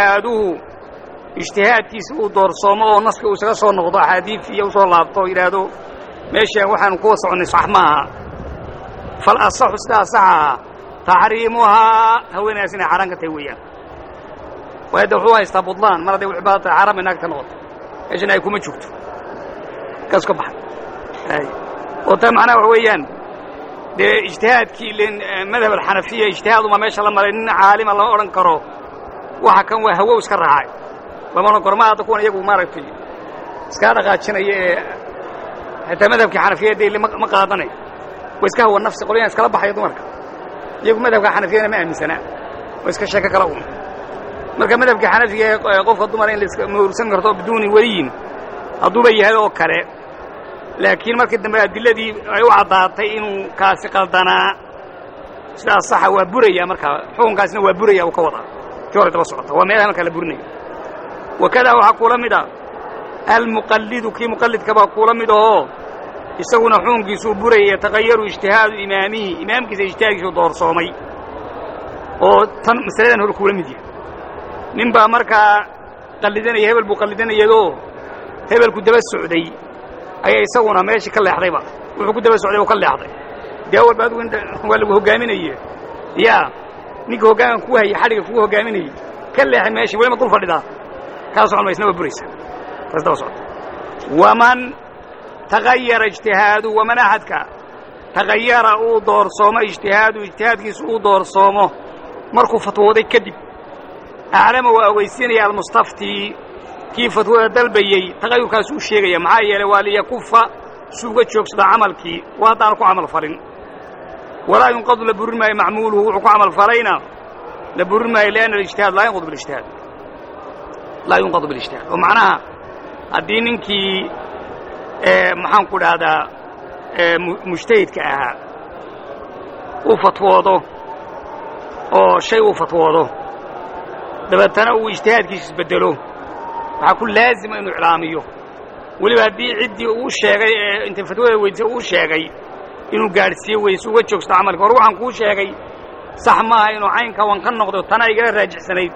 اجتهاد كيس ودور صوم ونسك وسقصو نقضى حديث يوصل لابطو إلى ماشي وحن قوس عن صح معها فالأصح استأصحها تحريمها هو ناسنا حرنك تويا وهذا هو يستبطلان مرة دي العبادة حرام إنك تنقض إيش أنا يكون مشوت كاس كبح أي وطبعا وحويان ده اجتهاد كي لين مذهب الحنفية اجتهاد وما ماشى الله مرين عالم الله أورن كرو وحكم وهو وسكر هاي لما نقول ما تكون يجوا مارك فيه سكار قاتشنا حتى مذهب كحنفية دي اللي ما قاطني وسكر هو النفس قولين سكر بحي دمرك يجوا مذهب كحنفية ما أمن سنة وسكر شكل كلام marka madhabka xanafiga qofka dumar in la muursan karto bidoon wariin haduu yahay oo kale laakiin markii dambe adiladii ay u cadaatay inuu kaasi qaldanaa sida sax waa buraya marka xukunkaasna waa buraya oo ka wada joorada daba socota waa meelaha kala burinayo wakada waxa kula mida al muqallid ki muqallidka ba kula mido isaguna xukunkiisu buraya tagayuru ijtihaadu imaamkiisa ijtihaadkiisu doorsoomay oo tan masaladan hor kula midii ninbaa markaa qallidanaya hebel buu qallidanayadoo hebelku daba socday ayaa isaguna meeshii ka leexdayba wuxuu ku daba socday oo ka leexday dee walba adigu inta waa lagu hogaaminaye yaa ninka hoggaan ku hayay xadhiga kugu hogaaminayay ka leexay meeshii weli ma dul fadhidaa kaa socon maysna waa buraysa taas daba socda waman tagayara ijtihaadu waman axadka tagayara uu doorsoomo ijtihaadkiisu uu doorsoomo markuu fatwooday kadib أعلم وأويسيني المستفتي كيف فتوى دلبيي تغير كاسو شيغيا معايا وليكف سوق جوكس دا عملكي وهذا لكو عمل فرين ولا ينقض لبرما معموله وكو عمل فرينا لبرما لأن الاجتهاد لا ينقض بالاجتهاد لا ينقض بالاجتهاد ومعناها الدينكي محان قد هذا مجتهد كأها وفتوضه أو شيء وفتوضه dabeetana uu ijtihaadkiisa bedelo waxa ku laazim inuu iclaamiyo waliba hadii cidii uu sheegay inta fatwada weydiisay uu sheegay inuu gaarsiyo weyso uga joogsto camalka hor waxaan ku sheegay sax ma aha inuu caynka wan ka noqdo tan ay iga raajixsanayd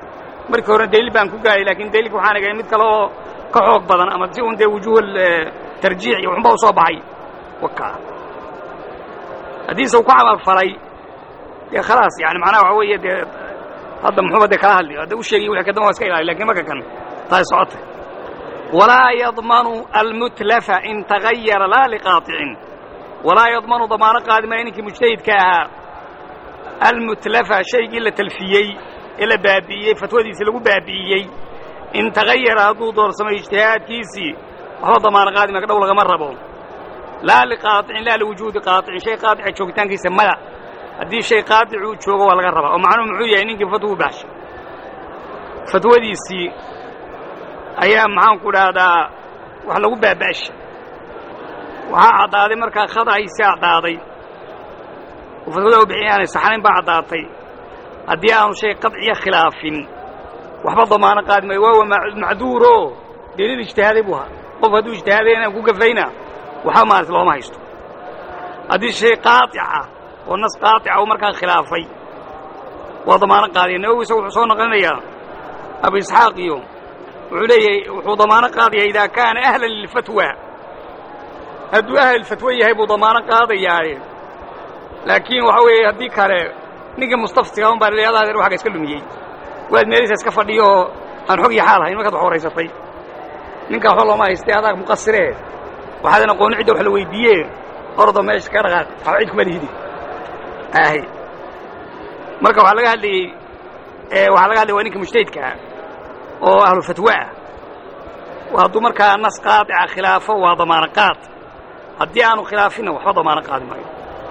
markii hore daliil baan ku gaaray laakiin daliilku waxaan eegay mid kale oo ka xoog badan ama si uun dee wujuuhul tarjiix iyo waxunba u soo baxay wakaa haddiise uu ku camal falay dee khalaas yani macnaha waxa weeye dee hadda muxuuba dee kala hadli hadda u sheegay wixii kadamba waa iska ilaaliy lakin marka kan tahay socotay walaa yadmanu almutlafa in tagayara laa liqaaطicin walaa yadmanu damaano qaadi maayo ninkii mujtahidka ahaa almutlafa shaygii la talfiyey ee la baabi'iyey fatwadiisii lagu baabi'iyey in tagayara hadduu doorsamo ijtihaadkiisii waxba damaano qaadi maayo dhow lagama rabo laa liqaaطicin laa liwujuudi qaaطicin shay qaadica joogitaankiisa maya haddii shay qaadic uu joogo waa laga rabaa oo macnuhu muxuu yahay ninkii fatwa u baxshay fatwadiisii ayaa maxaan ku dhahdaa wax lagu baaba'shay waxaa caddaaday markaa khada'aysi caddaaday oo fatwada u bixin aanay saxnayn baa caddaatay haddii aanu shay qadciya khilaafin waxba damaano qaadi maayo waawa macduuro daliil ijtihaaday buu ahaa qof hadduu ijtihaaday inaan ku gafayna waxba maarata looma haysto haddii shay qaaطica oo nas qaaطica uu markaa khilaafay waa damaano qaadaya nawowi isagu wuxuu soo naqlinayaa abu isxaaq iyo wuxuu leeyahay wuxuu damaano qaadaya idaa kaana ahlan lilfatwa hadduu ahl fatwa yahay buu damaano qaadayaaye laakiin waxa weeye haddii kale ninka mustaftiga un baa leeyahay adaa waxaga iska lumiyey waad meelihiisa iska fadhiyo oo aan xog iyo xaal hayn markaad wax horaysatay ninkaa waxba looma haystay adaa muqasiree waxaadan aqooni cidda wax la weydiiyee ordo meesha ka dhaqaaq waxba cid kuma lihidi ahy marka waxaa laga hadlayey waa ninka mujtahidkaa oo ahlu fatwa ah hadduu markaa nas qaadica khilaafo waa damaano qaad haddii aanu khilaafinna waxba damaano qaadi maayo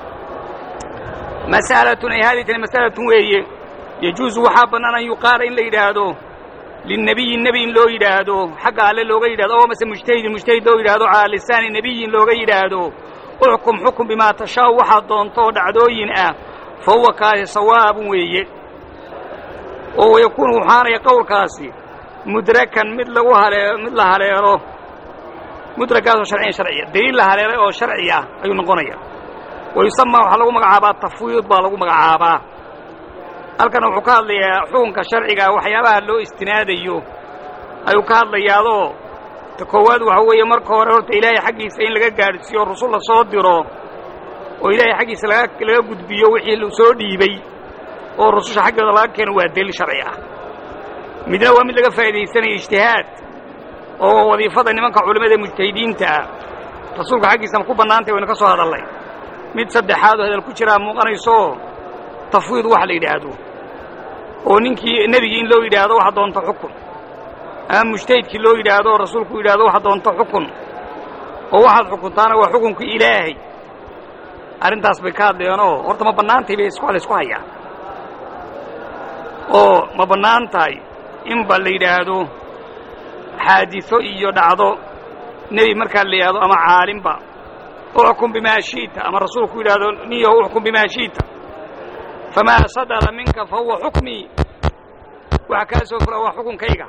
mas'alatun ay haadii tani mas'alatun weeye yajuusu waxaa bannaan an yuqaala in la yidhaahdo linnebiyi nebi in loo yidhaahdo xagga alle looga yidhahdo oo mase mujtahidin mujtahid loo yidhahdo calaa lisaani nebiyin looga yidhaahdo uxkum xukum bimaa tashaa'u waxaad doonto oo dhacdooyin ah fa huwa kaasi sawaabun weeye oo wayakuunu waxaanaya qowlkaasi mudrakan mid la haleelo mudrakaasoo sharciyan sharciya daliil la haleelay oo sharci ah ayuu noqonaya wa yusamaa waxaa lagu magacaabaa tafwiid baa lagu magacaabaa halkana wuxuu ka hadlayaa xukunka sharcigaa waxyaabaha loo istinaadayo ayuu ka hadlayaadoo ta koowaad waxa weeye marka hore horta ilaahay xaggiisa in laga gaadhsiiyo rusul la soo diro oo ilaahay xaggiisa laga gudbiyo wixii la soo dhiibay oo rususha xaggooda laga keeno waa daliil sharci ah midna waa mid laga faa'iidaysanaya ijtihaad oo wadiifada nimanka culimmada ee mujtahidiinta ah rasuulka xaggiisana ku bannaantay waynu ka soo hadallay mid saddexaad oo hadal ku jiraa muuqanayso tafwiid waxa la yidhaahdo oo ninkii nebigii in loo yidhaahdo waxa doonto xukun ama mujtahidkii loo yidhaahdo oo rasuulku yidhaahdo waxa doonto xukun oo waxaad xukuntaana waa xukunka ilaahay arrintaas bay ka hadleenoo horta ma bannaantay bay laysku hayaa oo ma bannaan tahay inba la yidhaahdo xaadiso iyo dhacdo nebi markaa la yidhaahdo ama caalimba uxkum bimaa shi'ta ama rasuulku yidhaahdo niyow uxkum bimaa shi'ta famaa sadara minka fa huwa xukmii waxa kaa soo fula waa xukunkayga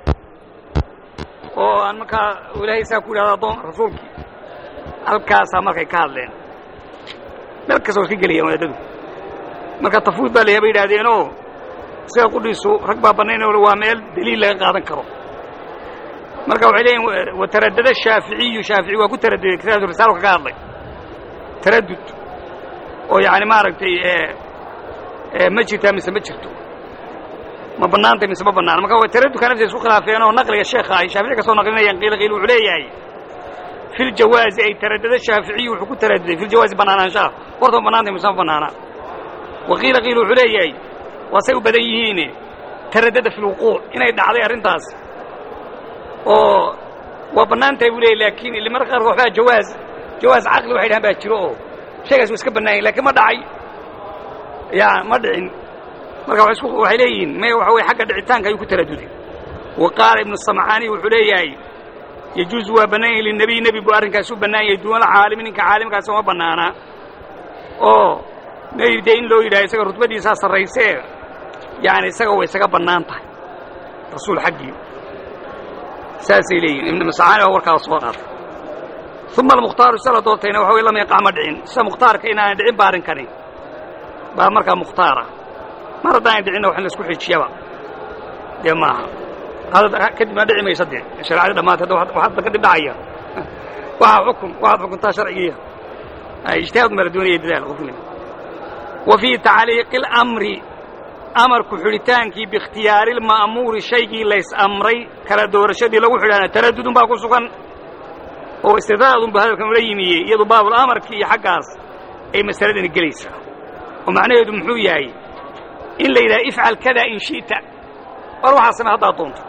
oo aan markaa ilaahay saa ku yidhahdo addoon rasuulkii halkaasaa markay ka hadleen meel kasta oo iska gelayaan wadaadadu marka tafwiid baa layahay bay yidhahdeenoo sida qudhiisu rag baa bannaynoo waa meel daliil laga qaadan karo marka waxay leeyihin wataraddada shaafici waa ku taradduday kitaabtu risaalka ka hadlay taraddud oo yacni maaragtay ma jirtaa mise ma jirto ma bannaantay mise ma bannaana marka way taraddudka naftiisa isku khilaafeen oo naqliga sheekha ay shaafici ka soo naqlinayaan qiila wuxuu leeyahay fil jawaazi ay taraddada shaaficiyu wuxuu ku taradduday fil jawaazi bannaanaanshaha horta ma bannaantay mise ma bannaana waqiila wuxuu leeyahay waa say u badan yihiine taraddada fi lwuquuc inay dhacday arrintaas oo waa bannaantahay buu leeyay laakiin ili marka qaarkood waxbaa jawaaz caqli waxay dhahaan baa jiro oo shaygaas waa iska bannaanyahin lakiin ma dhacay yaa ma dhicin marka waxay leeyihiin maya waxa weye xagga dhicitaanka ayuu ku taradduday wa qaala ibnu samcaani wuxuu leeyahay yajuuzu waa bannaan yahay linebiy nebi buu arrinkaas u bannaan yahay duuna caalimi ninka caalimkaasi uma bannaana oo nebi dee in loo yidhaha isaga rutbadiisaa sarraysee yani isaga way isaga bannaan tahay rasuul xaggii saasay leeyihin ibnu mascaani baa warkaas soo qaatay uma almukhtaaru sida la doortayna waxa way lam yaqac ma dhicin sida mukhtaarka inaanay dhicin ba arrinkani baa markaa mukhtaara mar haddaanay dhicinna wax in la isku xijiyaba dee maaha kadibna dhici maysa dee shareecada dhammaatay waxaad kadib dhacaya waxaad xukuntaa sharcigiiya ijtihaad mara doonaya dadaal qofna wa fii tacliiqi اlamri amarku xidhitaankii biikhtiyaari اlma'muuri shaygii lays amray kala doorashadii lagu xidhaana taradudun baa ku sugan oo istidaadunba hadalkan ula yimiyey iyadu baabulamarkii iyo xaggaas ay masaladani gelaysaa oo macnaheedu muxuu yahay in la yidhaha ifcal kada in shi'ta war waxaa samee haddaad doonto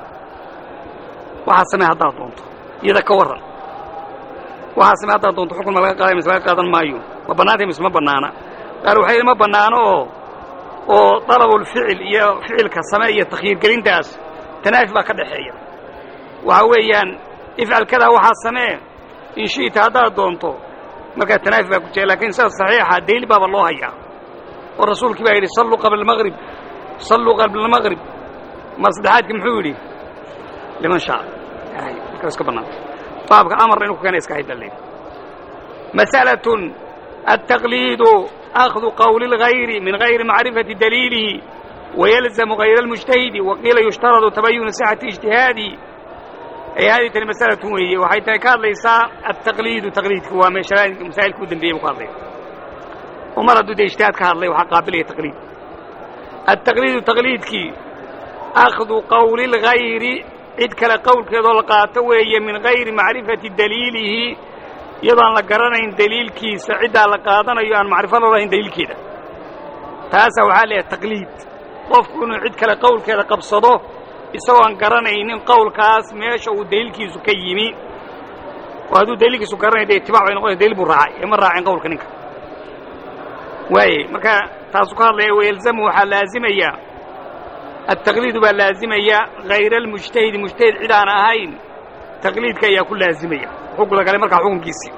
iyada ka warran waxaa samee haddaad doonto xukun ma laga qaadaya mise laga qaadan maayo ma bannaantay mise ma bannaana qaar waxay ma bannaano oo dalabulficil iyo ficilka samee iyo takhyiirgelintaas tanaafi baa ka dhaxeeya waxa weeyaan ifcal kadaa waxaa samee in shi'ta haddaad doonto markaa tanaafi baa ku jira lakiin sidaas saxiixa daliil baaba loo hayaa oo rasuulkii baa yidhi salluu qabla almaqrib mar saddexaadkii muxuu yidhi liman shaa markaa iska bannaanta baabka amarna inu ku keena iska hayd baa leeyahy mas'alatun altaqliidu akhdu qawli اlgayri min gayri macrifati daliilihi wayalzamu gayra almujtahidi waqiila yushtaradu tabayunu sixati ijtihaadi هذه المسألة وهي وحيث كان ليس التقليد تقليدك ومسائل كودن بيه مقاضية ومرة دو اجتهاد كان الله وحق قابله تقليد التقليد تقليدك أخذ قول الغير إذ كلا قول كذا لقاتوه من غير معرفة دليله يضع لقرنا دليل كي سعيدا لقادنا يان معرفة الله دليل كذا تاسع عليه التقليد قفكون إذ كلا قول كذا قبصده isagoo aan garanaynin qowlkaas meesha uu daliilkiisu ka yimi oo hadduu daliilkiisu garanay dee itibaac bay noqonaysa daliil buu raacay ee ma raacin qowlka ninka waaye marka taasu ka hadlaya wayalzamu waxaa laazimaya altaqliidu baa laazimaya hayra almujtahidi mujtahid cid aan ahayn taqliidka ayaa ku laazimaya wuxuu gudagalay markaa xukunkiisii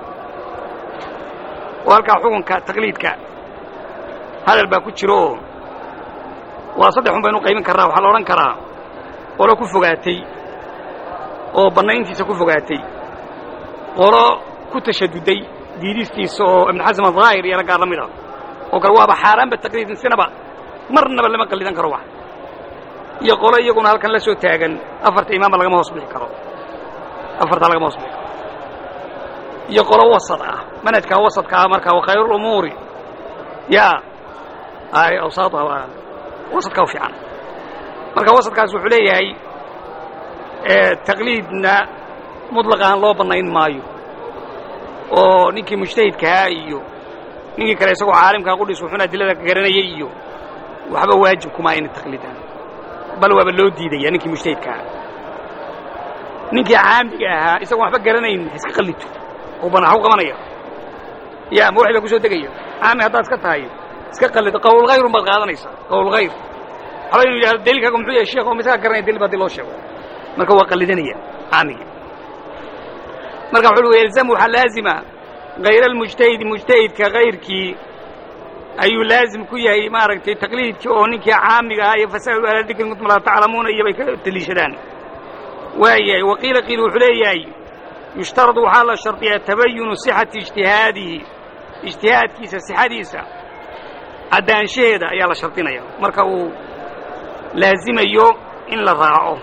oo halkaa xukunka taqliidka hadal baa ku jiro oo waa saddex un baynu qaybin karraa waxaa la odhan karaa qolo ku fogaatay oo bannayntiisa ku fogaatay qolo ku tashaduday diidistiisa oo ibnu xasan aلظaahir iyo raggaa la mid ah oo kale waaba xaaraanba taqliidin sinaba marnaba lama qallidan karo wax iyo qolo iyaguna halkan la soo taagan afarta imaamba lagama hoos bixi karo iyo qolo wasad ah manhajka wasadka ah marka wa khayru lumuuri yaa ay awsaatuha wasadka u fiican marka wasadkaas wuxuu leeyahay taqliidna muطlaqahan loo bannayn maayo oo ninkii mujtahidkahaa iyo ninkii kale isagoo caalimkaa qudhis wuxuuna adilada garanayay iyo waxba waajib kuma ayna taqliidaan bal waaba loo diidaya ninkii mujtahidkahaa ninkii caamiga ahaa isagoon waxba garanayn iska qallito oo banax u qabanaya ya ma waxay baa ku soo degaya caami haddaad iska tahay iska qallito qowlhayrun baad qaadanaysaa qowlhayr haba inu yidhahdo daliilkaaga muxuu yahay sheekh oo misaga garanaya dalil ba hadii loo sheego marka waa qallidanaya caamigii marka wuxuu uhi yalzamu waxaa laazima hayra almujtahidi mujtahidka hayrkii ayuu laazim ku yahay maaragtay taqliidkii oo ninkii caamiga ahaa iyo fasa'alu ahla dikri in kuntum laa taclamuuna iyo bay ka daliishadaan waayahay waqiila qiil wuxuu leeyahay yushtaradu waxaa la shardiyaa tabayunu sixati ijtihaadihi ijtihaadkiisa sixadiisa caddaanshaheeda ayaa la shardinaya marka uu laazimayo in la raaco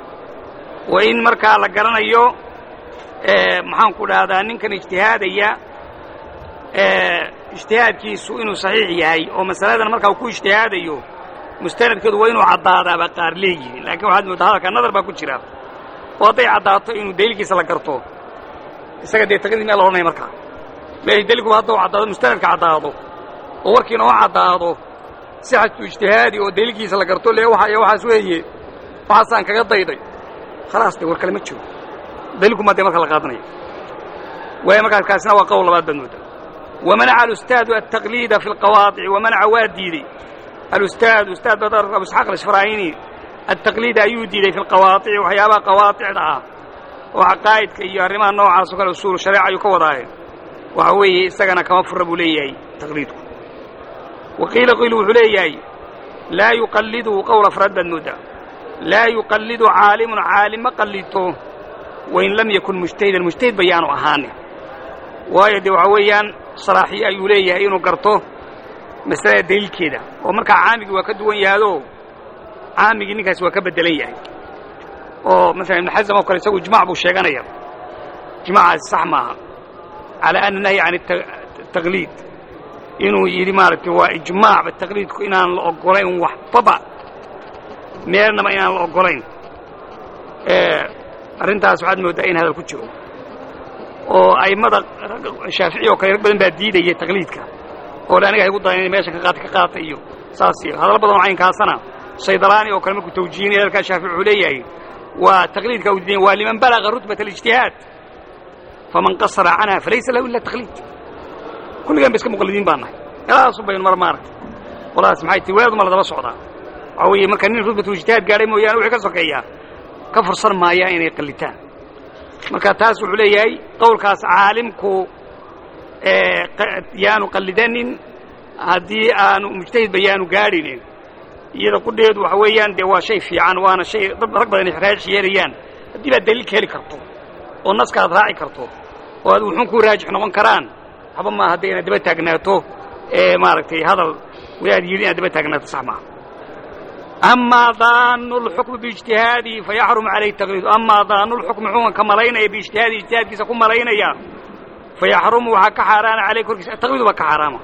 wa in markaa la garanayo maxaan ku dhahdaa ninkan ijtihaadaya ijtihaadkiisu inuu saxiix yahay oo masaladan markaa uu ku ijtihaadayo mustanadkeedu waa inuu caddaadaa baa qaar leeyihin laakiin waxaad mooddaa hadalka nadar baa ku jira oo hadday caddaato inuu daliilkiisa la garto isaga dee taqliid meel la odhanaya markaa meesh daliilkuba haddau caddaado mustanadka caddaado oo warkiina oo caddaado sixatu ijtihaadi oo daliilkiisa la garto le waxaas weeye waxaasaan kaga dayday khalaas de war kale ma jiro daliilkumaa dee marka la qaadanaya waayo markaas kaasina waa qowl labaad baad moodaa wamanaca alustaadu altaqliida fi lqawaadici wamanaca waa diidey alustaadu ustaad badar abu isxaaq alishfaraayini altaqliida ayuu diiday fi lqawaadici waxyaabaha qawaadicda ah oo caqaa'idka iyo arrimaha noocaas oo kale usuul shareeca ayuu ka wadaaye waxa weeye isagana kama fura buu leeyahay taqliidku waqiila qiil wuxuu leeyahay laa yuqalliduhu qowl afraad baad moodaa laa yuqallidu caalimun caalim ma qallito wain lam yakun mujtahidan mujtahid bayaanu ahaanin waayo dee waxa weeyaan salaaxiyo ayuu leeyahay inuu garto masalada daliilkeeda oo markaa caamigii waa ka duwan yahaadoo caamigii ninkaasi waa ka bedelan yahay oo maalan ibn xasam oo kale isagu ijmaac buu sheeganaya ijmaacaasi sax maaha calaa ana nahyi can taqliid inuu yidhi maaragtay waa ijmaacba taqliidku inaan la ogolayn waxbaba meelnaba inaan la ogolayn arrintaas waxaad mooddaa in hadal ku jiro oo a'immada shaafici oo kale rag badan baa diidaya taqliidka oo aniga igu dayan inay meeshan ka qaata iyo saas iyo hadallo badan oo caynkaasana saydalaani oo kale markuu tawjiihinaya halkaa shaafici wuxuu leeyahay waa taqliidka u diidan waa liman balaga rutbat alijtihaad faman qasara canha falaysa lahu illa taqliid kulligaan ba iska muqallidiin baan nahay ilaasu baynu mar maaragtay qolaas maxay tii weeduma la daba socdaa waxaa weeye marka nin rutbatu ijtihaad gaadhay mooyaane wixii ka sokeeyaa ka fursan maayaan inay qallitaan marka taas wuxuu leeyahay qowlkaas caalimku yaanu qallidanin haddii aanu mujtahid bayaanu gaadhinin iyada qudheedu waxa weeyaan dee waa shay fiican waana shay rag badan raajix yeelayaan haddii baad daliil ka heli karto oo naska aad raaci karto oo aad wuxuun ku raajix noqon karaan waxba maaha hadda inaad daba taagnaato maaragtay hadal wadaad yidhi inaad daba taagnaato sax maaha amaa daanu lxukmi biijtihaadihi fayaxrumu calayhi taqliid amaa daanu lxukmi xukunka ka malaynaya biijtihaadihi ijtihaadkiisa ku malaynaya fayaxrumu waxaa ka xaaraana caleyh korkiisa taqliidu baa ka xaaraama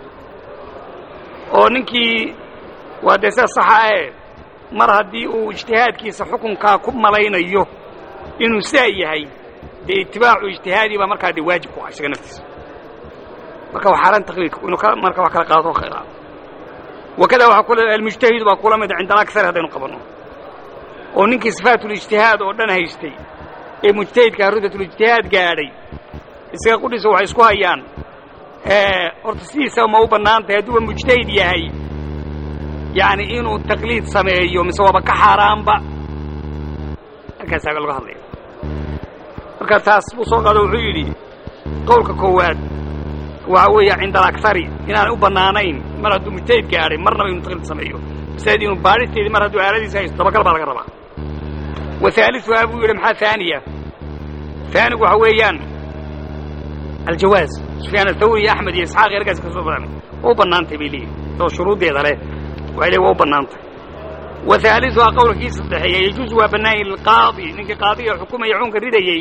oo ninkii waa dee sida saxa mar haddii uu ijtihaadkiisa xukunkaa ku malaynayo inuu saa yahay dee itibaacu ijtihaadii baa markaa dee waajib ku ah isaga naftiisa marka waa xaaraan taqliidku inuu marka wax kala qaado khayra wakada waxaa kule almujtahidu baa kula mid cindana akar haddaynu qabanno oo ninkii sifaatulijtihaad oo dhan haystay ee mujtahidkaa rutbatulijtihaad gaadhay isaga qudhiisa waxay isku hayaan horta sidiisa ma u bannaan tahay hadduuba mujtahid yahay yacni inuu taqliid sameeyo mise waaba ka xaaraanba halkaasaa laga hadlaya marka taas buu soo qaado wuxuu yidhi qowlka koowaad waxaa weeya cinda alakari inaan u bannaanayn mar hadduu mujtahid gaadhay marnaba inuu taqliid sameeyo masaladii inuu baadhisteedii mar hadduu aaladiisa haysto dabagal baa laga rabaa wahaaliuhaa buu yidhi maxaa haaniya haanigu waxa weeyaan aljawaaz sufyaan athawri iyo axmed iyo isxaaq iyo raggaas ka soo badan waa u bannaantay bay leeyihin oo shuruuddeeda leh waxay leeyihin waa u bannaantay wahaaliuhaa qowlkiisa saddexeeya yajuusu waa bannaan yahay lilqaadi ninkii qaadiga xukumaya xukunka ridayey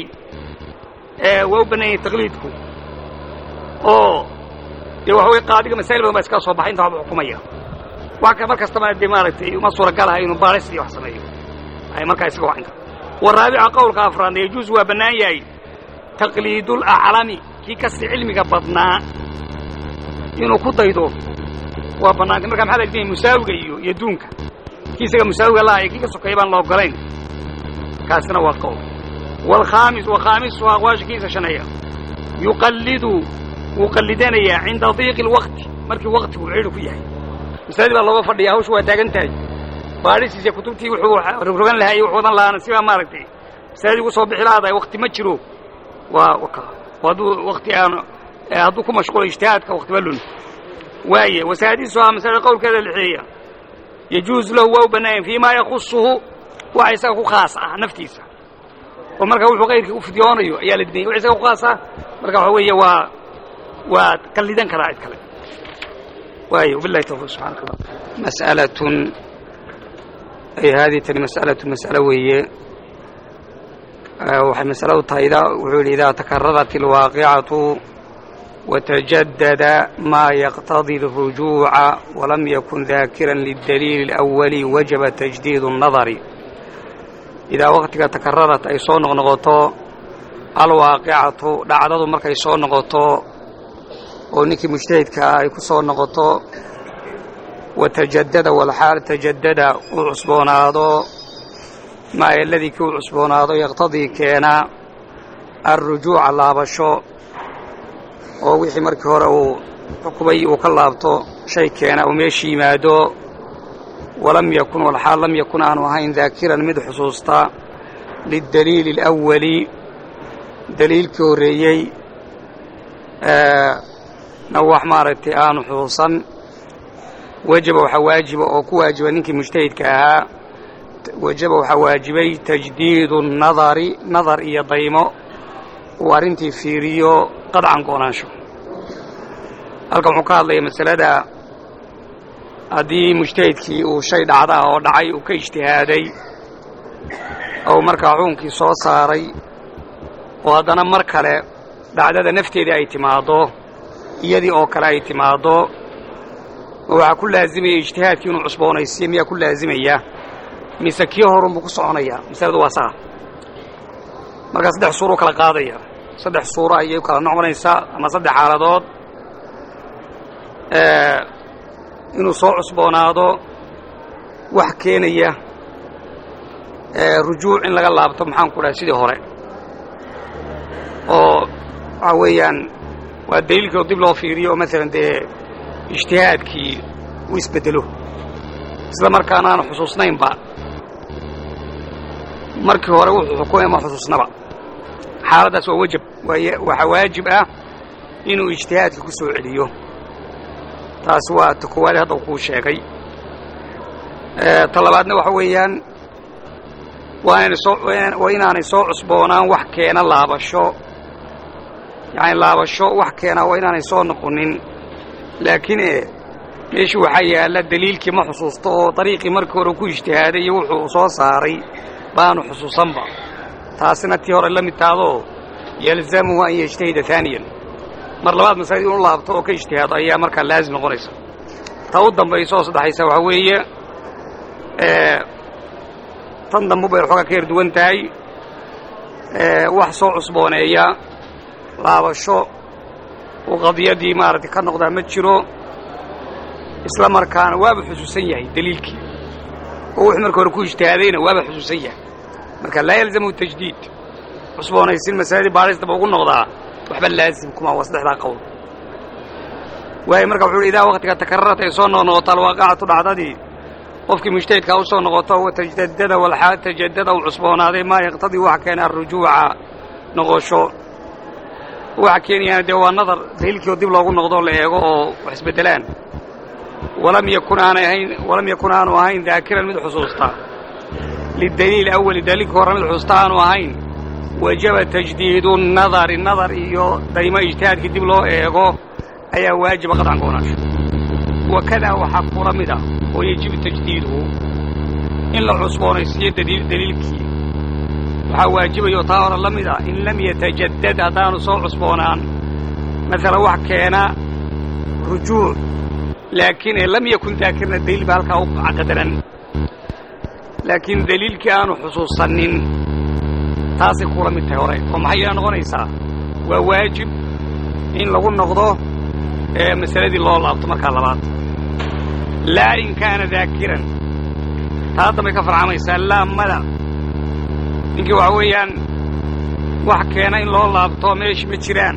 waa u bannaan yahay taqliidku oo dee waxa weye qaadiga masaa'il badan baa iskala soo baxay inta waxba xukumaya wax mar kastaba dee maaragtay uma suuragalaha inuu baaris iyo wax sameeyo ay markaa isaga wacinta waraabica qowlka afraadna yajuusu waa bannaan yahay taqliidulaclami kii kasii cilmiga badnaa inuu ku daydo waa bannaantay marka maxaa la idin musaawiga iyo duunka kii isaga musaawiga laha iyo kii ka sokeeya baan la ogolayn kaasina waa qowl wakhaamisuha aqwaashikiisa shaneeya yuqallidu wuu qallidanayaa cinda diiqi lwaqti markii waqtigu ciidhi ku yahay masaladii baa looga fadhiya hawshu waa taagan tahay baadhisiisa kutubtii wuxuu rogrogan lahaa iyo wax wadan lahaana sibaa maaragtay masaladii ugu soo bixi lahaadahay waqti ma jiro hadduu waqti aan hadduu ku mashquulo ijtihaadka waqti ba lun waaye wasaadiisuhaa masalada qowlkeeda lixeeya yajuuzu lahu waa u bannaanyahay fii maa yakhusuhu waxa isaga ku khaas ah naftiisa oo marka wuxuu kayrkii u fidyoonayo ayaa la dinayay wax isaga ku khaas ah marka waxa weeye waa qallidan karaa cid kale waaye wabillahi tawfiiq subxaanaka allah mas'alatun ay haadii tani mas'alo weeye waxay mas'aladu tahay wuxuu yidhi idaa takararat alwaaqicatu watajaddada maa yaqtadii alrujuuca walam yakun daakiran lidaliili alawali wajaba tajdiidu الnadari idaa waqtiga takararat ay soo noqnoqoto alwaaqicatu dhacdadu markay soo noqoto oo ninkii mujtahidkaa ay ku soo noqoto watajaddada walxaal tajaddada uu cusboonaado maa aladii kii uu cusboonaado yaqtadii keena alrujuuca laabasho oo wixii markii hore uu xukumay uu ka laabto shay keena uu meeshii yimaado walam yakun walxaal lam yakun aanu ahayn daakiran mid xusuusta lidaliili alawali daliilkii horreeyey na wax maaragtay aanu xusuusan wajaba waxaa waajiba oo ku waajiba ninkii mujtahidka ahaa wajaba waxaa waajibay tajdiidu الnadari nadar iyo daymo uu arrintii fiiriyo qadcan go'naansho halkan wuxuu ka hadlaya masalada haddii mujtahidkii uu shay dhacda oo dhacay uu ka ijtihaaday oo markaa xukunkii soo saaray oo haddana mar kale dhacdada nafteedii ay timaaddo iyadii oo kale ay timaaddo waxaa ku laazimaya ijtihaadkii inuu cusboonaysiyo miyaa ku laazimaya mise kii horunbuu ku soconayaa masaladu waa saa markaa saddex suuro kala qaadaya saddex suuro ayay u kala noqonaysaa ama saddex xaaladood inuu soo cusboonaado wax keenaya rujuuc in laga laabto maxaan ku dhahay sidii hore oo waxaa weeyaan waa daliilkii oo dib loo fiiriyo oo maalan dee ijtihaadkii uu isbeddelo isla markaana aanu xusuusnaynba markii hore wuxuu xukumay ma xusuusnaba xaaladdaas waa wajab waxaa waajib ah inuu ijtihaadka ku soo celiyo taas waa ta koowaad hadda kuu sheegay ta labaadna waxa weeyaan waa inaanay soo cusboonaan wax keena laabasho yacani laabasho wax keena waa inaanay soo noqonin laakiin meeshu waxaa yaalla daliilkii ma xusuusto oo dariiqii markii hore ku ijtihaaday iyo wuxuu soo saaray baanu xusuusanba taasina tii hore la mid taadoo yalzamuhu an yajtahida haaniyan mar labaad masaladii inu laabto oo ka ijtihaado ayaa markaa laazim noqonaysa ta u dambaysa oo saddexaysa waxaa weeye tan dambu bay xoogaa ka yar duwan tahay wax soo cusbooneeya laabasho uu qadiyadii maaragtay ka noqdaa ma jiro isla markaana waaba xusuusan yahay daliilkii oo wuxuu marka hore ku ijtihaadayna waaba xusuusan yahay marka laa yalzamu tajdiid cusboonaysin masaladii baadhistaba ugu noqdaa waxba laazim kuma waa saddexdaa qowl waayo marka wuxuu idaa waqtiga takararata ay soo noqnoqoto alwaaqicatu dhacdadii qofkii mujtahidkaa u soo noqoto watajadada walxaal tajadada uu cusboonaaday maa yaqtadii waxa keena arrujuuca noqosho waxa keenayaana dee waa nadar daliilkii oo dib loogu noqdo la eego oo wax isbeddelaan walam yakun aanu ahayn daakiran mid xusuusta lidaliil awali daliilkii hore mid xusuusta aanu ahayn wajaba tajdiidu nadari nadar iyo daymo ijtihaadkii dib loo eego ayaa waajiba qadcan goonaansho wakadaa waxaa kula mid ah oo yajibu tajdiiduhu in la cusboonaysiiyo daliilkii waxaa waajibayo taa hore la mid ah in lam yatajadad haddaanu soo cusboonaan maalan wax keena rujuuc laakiin lam yakun daakirna daliil ba halkaa u qadaran laakiin daliilkii aanu xusuusanin taasay kula mid tahay hore oo maxay ila noqonaysaa waa waajib in lagu noqdo masaladii loo laabto markaa labaad laa in kaana daakiran taa haddambay ka farcamaysaa laa mada ninkii waxaa weeyaan wax keena in loo laabto meeshi ma jiraan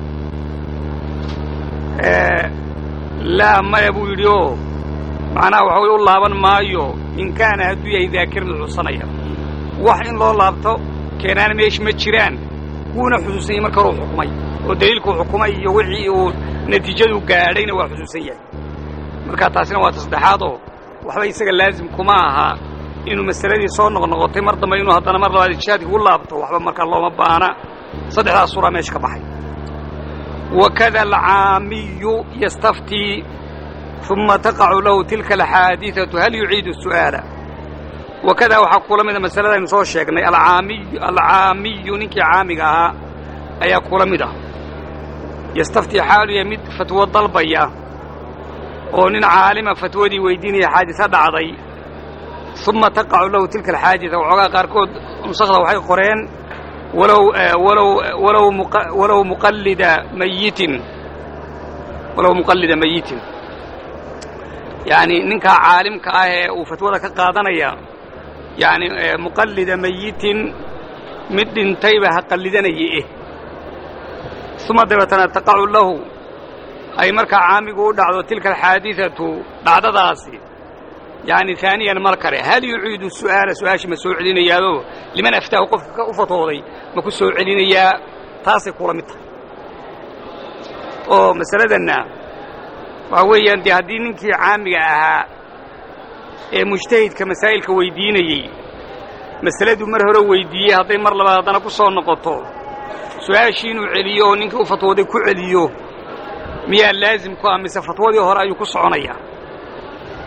laa maya buu yidhi oo macnaha waxa way u laaban maayo in kaana hadduu yahay daakiran xusanaya wax in loo laabto keenaana meeshi ma jiraan wuuna xusuusan yahay marka hore u xukumay oo daliilkuu xukumay iyo wixii uu natiijadu gaadhayna waa xusuusan yahay markaa taasina waa ta saddexaadoo waxba isaga laazim kuma aha inuu masaladii soo noqnoqotay mar dambe inuu haddana mar labaad ijtihaadkii u laabto waxba markaa looma baana saddexdaas suuraa meesha ka baxay wakada alcaamiyu yastaftii uma taqacu lahu tilka alxaadiثatu hal yuciidu su'aala wakadaa waxaa kula mida masaladaynu soo sheegnay alcaamiyu ninkii caamiga ahaa ayaa kula mid ah yastaftii xaalu yahay mid fatwo dalbaya oo nin caalima fatwadii weydiinaya xaadisa dhacday uma taqacu lahu tilka alxaadisa waxoogaa qaarkood nusakda waxay qoreen walow muqallida mayitin yani ninkaa caalimka ah ee uu fatwada ka qaadanaya yani muqallida mayitin mid dhintayba ha qallidanaye uma dabeetana taqacu lahu ay markaa caamigu u dhacdo tilka alxaadiثatu dhacdadaasi yani haaniyan mar kale hal yuciidu su'aala su-aashii ma soo celinayaado liman aftaahu qofka u fatwooday ma ku soo celinayaa taasay kula mid tahay oo masaladanna waxaa weeyaan dee haddii ninkii caamiga ahaa ee mujtahidka masaa'ilka weydiinayey masaladuu mar hore weydiiyey hadday mar labaad haddana ku soo noqoto su-aashii inuu celiyo oo ninkii u fatwooday ku celiyo miyaa laazim ku ah mise fatwadii hore ayuu ku soconayaa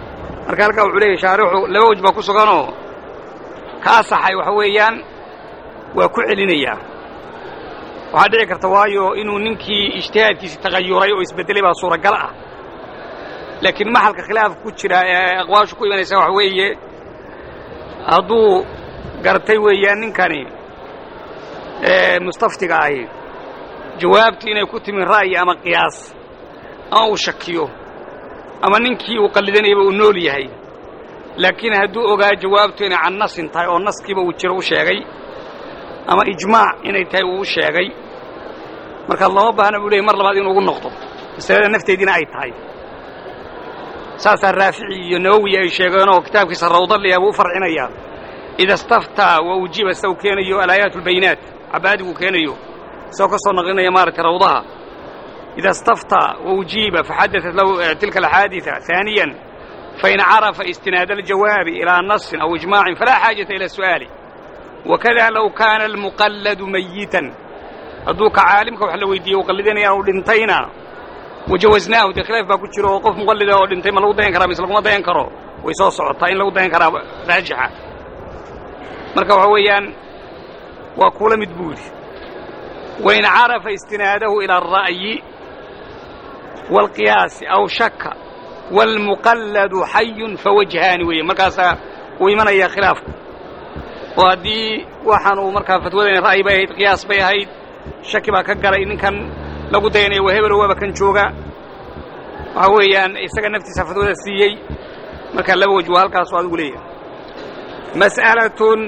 marka halka wuxuu leeyahay shaarixu laba wajba ku suganoo ka saxay waxa weeyaan waa ku celinaya waxa dhici karta waayo inuu ninkii ijtihaadkiisa tagayuray oo isbedelay baa suuragal ah laakiin maxalka khilaaf ku jira ee aqwaashu ku imanaysa waxa weeye hadduu gartay weeyaan ninkani mustaftiga ahi jawaabtu inay ku timi ra'yi ama qiyaas ama uu shakiyo ama ninkii uu qallidanayba uu nool yahay laakiin hadduu ogaa jawaabtu inay can nasin tahay oo naskiiba uu jiro u sheegay ama ijmaac inay tahay uu sheegay marka lama baahna buu leeyahay mar labaad inuu ugu noqdo masalada nafteediina ay tahay saasaa raafici iyo nawowi ay sheegeen oo kitaabkiisa rawda liya buu u farcinayaa ida istaftaa wa ujiba saw keenayo alaayaat albayinaat cabaadigu keenayo saw ka soo naqlinaya maaragtay rawdaha ida istaftaa wa ujiba faxadatat lahu tilka alxaaditha ثaaniyan fain carafa istinaad aljawaabi ilaa nasin aw ijmaacin falaa xaajata ila su'aali wakada low kaana almuqalladu mayitan hadduu ka caalimka wax la weydiiyey uu qallidanaya uu dhintayna wajawaznaahu dee khilaaf baa ku jiro oo qof muqallida oo dhintay ma lagu dayan karaa mise laguma dayan karo way soo socotaa in lagu dayan karaa raajixa marka waxa weeyaan waa kula mid buu yidhi wain carafa istinaadahu ila alra'yi waalqiyaasi aw shaka waalmuqalladu xayun fawajhaani weeye markaasaa uu imanayaa khilaafku oo haddii waxaan uu markaa fatwadayna ra'yi bay ahayd qiyaas bay ahayd shaki baa ka galay ninkan lagu dayanaya waa hebelo waaba kan jooga waxa weeyaan isaga naftiisa fatwada siiyey marka laba waj waa halkaas adigu leeyahay mas'alatun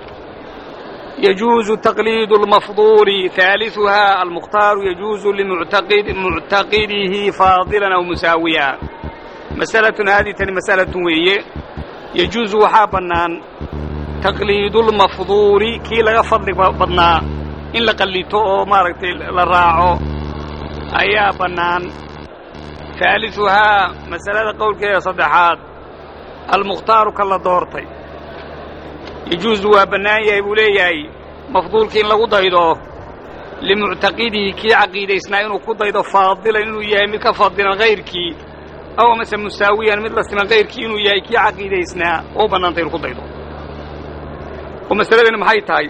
يجوز تقليد المفضول ثالثها المختار يجوز لمعتقده فاضلا أو مساويا مسألة هذه تاني مسألة وهي يجوز وحابنان تقليد المفضول كي لغا فضل بدنا إن لقليتو ماركت لراعو أيا بنان ثالثها مسألة قول كي صدحات المختار كلا دورتي يجوز وبنايا يبولياي مفضول كين لو دايدو لمعتقده كي عقيده اسنا انه كدايدو فاضلا انه ياي مid ka fadlan غيركي او مثلا مساويا mid la siman غيركي inuu yahay kii caqiideysnaa oo banaantay inuu ku daydo oo mas'aladan maxay tahay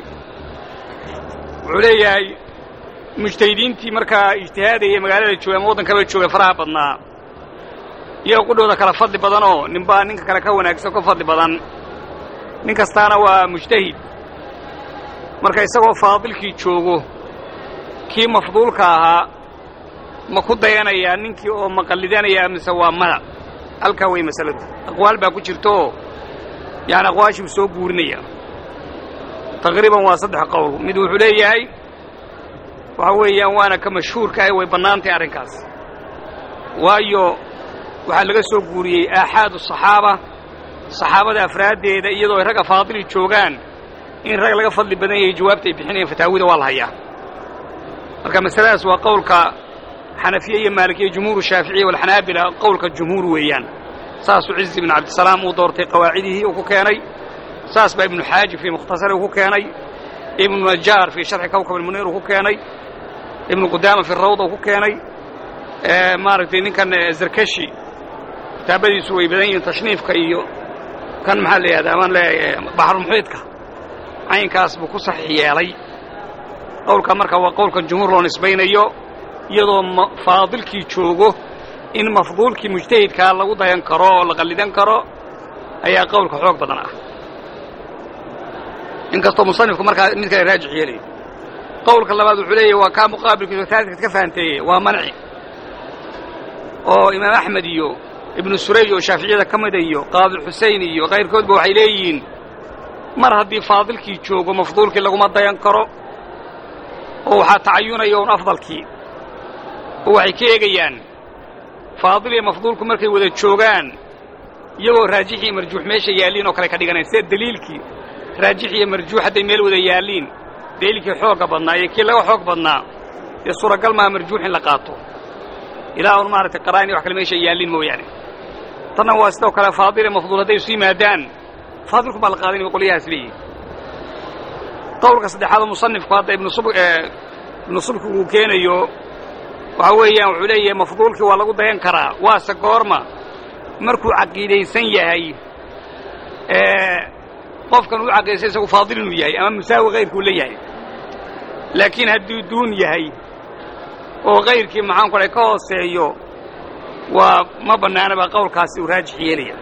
wuxuu leeyahay mujtahidiintii markaa ijtihaadaya magaalada jooga wadanka ba jooga faraha badnaa iyo qudooda kala fadli badan oo ninba ninka kale ka wanaagsan ka fadli badan nin kastaana waa mujtahid marka isagoo faadilkii joogo kii mafduulka ahaa ma ku dayanayaa ninkii oo maqallidanaya mise waa mada halkaa way masaladu aqwaal baa ku jirto yani aqwaashii soo guurinaya taqriiban waa saddex qowl mid wuxuu leeyahay waxa weeyaan waana ka mashhuurka ah way bannaantay arrinkaas waayo waxaa laga soo guuriyey aaxaadu saxaaba saxaabada afraadeeda iyadoo rag faadili joogaan in rag laga fadli badan yahay jawaabta ay bixinayaan fataawida waa la hayaa marka masaladaas waa qowlka xanafiya iyo maalikiya jumhuur shaafici wal xanaabila qowlka jumhuur weeyaan saasu ciz ibn abdusalaam uu doortay qawaacidihi uu ku keenay saas ba ibn xaaji fi mukhtasar uu ku keenay ibn najjar fi sharh kawkab al-munir uu ku keenay ibn qudama fi rawda uu ku keenay maaragtay ninkan zarkashi kitaabadiisu way badan yihiin tashniifka iyo kan maxaa la yidhahdaa amaan leeyahay baxru muxiidka caynkaas buu ku saxiix yeelay qowlka marka waa qowlkan jumhuur loo nisbaynayo iyadoo faadilkii joogo in mafduulkii mujtahidkaa lagu dayan karo oo la qallidan karo ayaa qowlka xoog badan ah inkastoo musanifku markaa mid kale raajix yeelay qowlka labaad wuxuu leeyahay waa kaa muqaabilkiiso taalidkaad ka fahanteeye waa manci oo imaam axmed iyo ibnu surayj oo shaaficiyada ka mida iyo qaadi xuseyn iyo kayrkoodba waxay leeyihiin mar haddii faadilkii joogo mafduulkii laguma dayan karo oo waxaa tacayunaya un afdalkii oo waxay ka eegayaan faadil iyo mafduulku markay wada joogaan iyagoo raajix iyo marjuux meesha yaalliin oo kale ka dhiganayn sida daliilkii raajix iyo marjuux hadday meel wada yaalliin daliilkii xoogga badnaa iyo kii laga xoog badnaa dee suuragal maaha marjuux in la qaato ilaa un maaragtay qaraa'in wax kale meesha yaalliin mooyaane tanna waa sidoo kale faadil iyo mafduul hadday isu yimaadaan faadilku baa la qaadanaya way qolyahaas leeyihin qowlka saddexaad oo musanifku hadda ibnu subki uu keenayo waxa weeyaan wuxuu leeyahay mafduulkii waa lagu dayan karaa waase goorma markuu caqiidaysan yahay qofkan uu caqiidaysan isagu faadil inuu yahay ama musaawi kayrkuu la yahay laakiin hadduu duun yahay oo kayrkii maxaan ku dhahay ka hooseeyo waa ma bannaanaba qowlkaasi uu raajix yeelaya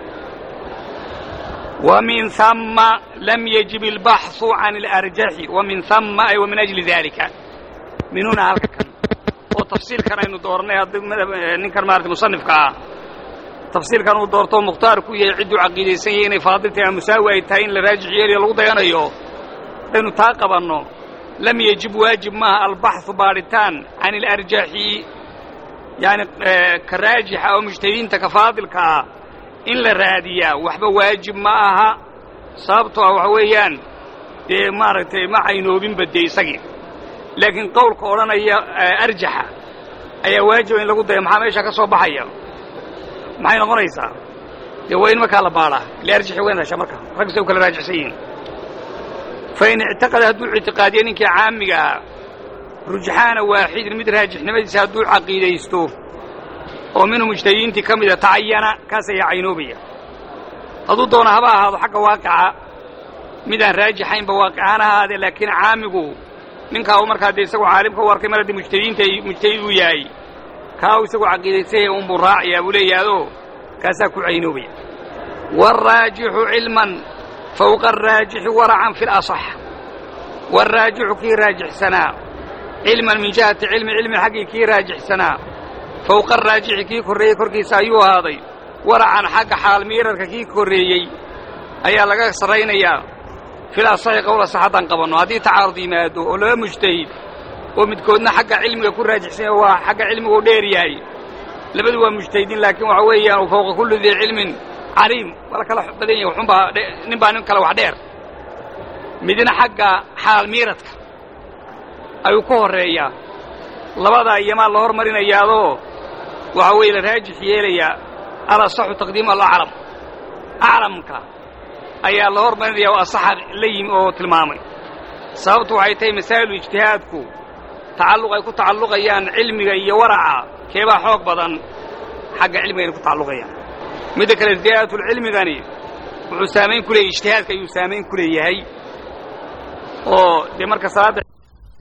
ومن ثم لم يجب البحث عن الأرجح ومن ثم أي ومن أجل ذلك من هنا هلكا وتفصيل كان إنه دورنا نكر مارت مصنف كا تفصيل كانوا دورته مختار كوي يعدوا عقيدة سيئين فاضلتها مساوية تاين لراجح يلي الوضع ينيو إنه تاقب أنه لم يجب واجب ما البحث بارتان عن الأرجح يعني كراجح أو مجتهدين تكفاضل كا in la raadiyaa waxba waajib ma aha sababtoo ah waxa weeyaan dee maaragtay ma caynoobin badde isagii laakiin qowlka odhanaya arjaxa ayaa waajiba in lagu dayo maxaa meesha ka soo baxaya maxay noqonaysaa dee waa in markaa la baadhaa ile arjaxi weyn hesha marka rag say u kala raajixsan yihiin fa in ictiqada hadduu ictiqaadiyo ninkii caamiga ah rujxaana waaxidin mid raajixnimadiisa hadduu caqiidaysto oo minhu mujtahidiintii ka mida tacayana kaas ayaa caynoobaya hadduu doono haba ahaado xagga waaqica midaan raajixaynba waaqic ahaan ahaadee laakiin caamigu ninkaa uu markaa dee isagoo caalimka u arkay mar haddii mujtahidiinta mujtahid uu yahay kaa uu isagoo caqiidaysanyah unbuu raacayaa buu leeyahaadoo kaasaa ku caynoobaya waalraajixu cilman fawqa araajixi waracan fi lasax waalraajixu kii raajixsanaa cilman min jihati cilmi xaggii kii raajixsanaa fawqa araajixi kii korreeyey korkiisa ayuu ahaaday waracan xagga xaalmiirarka kii korreeyey ayaa laga sarraynayaa fil asaxi qowl asax haddaan qabanno haddii tacaarud yimaado oo laba mujtahid oo midkoodna xagga cilmiga ku raajixsanya waa xagga cilmiguu dheer yahay labadu waa mujtahidiin laakiin waxa weeyaan u fawqa kulli dii cilmin caliim waa la kala badan yahay wuxuunbaa nin baa nin kale wax dheer midna xagga xaalmiiradka ayuu ku horreeyaa labadaa iyamaa la hormarinayaadoo waxa weeye la raajix yeelayaa alasaxu taqdiimu alaclam aclamka ayaa la hormarinayaa oo asaxa la yimi oo tilmaamay sababtu waxay tahay masaa'ilu ijtihaadku tacalluq ay ku tacalluqayaan cilmiga iyo waraca keebaa xoog badan xagga cilmiga inay ku tacalluqayaan midda kale ziyaadatul-cilmigani wuxuu saamayn ku leeyahay ijtihaadka ayuu saamayn ku leeyahay oo dee marka salaadda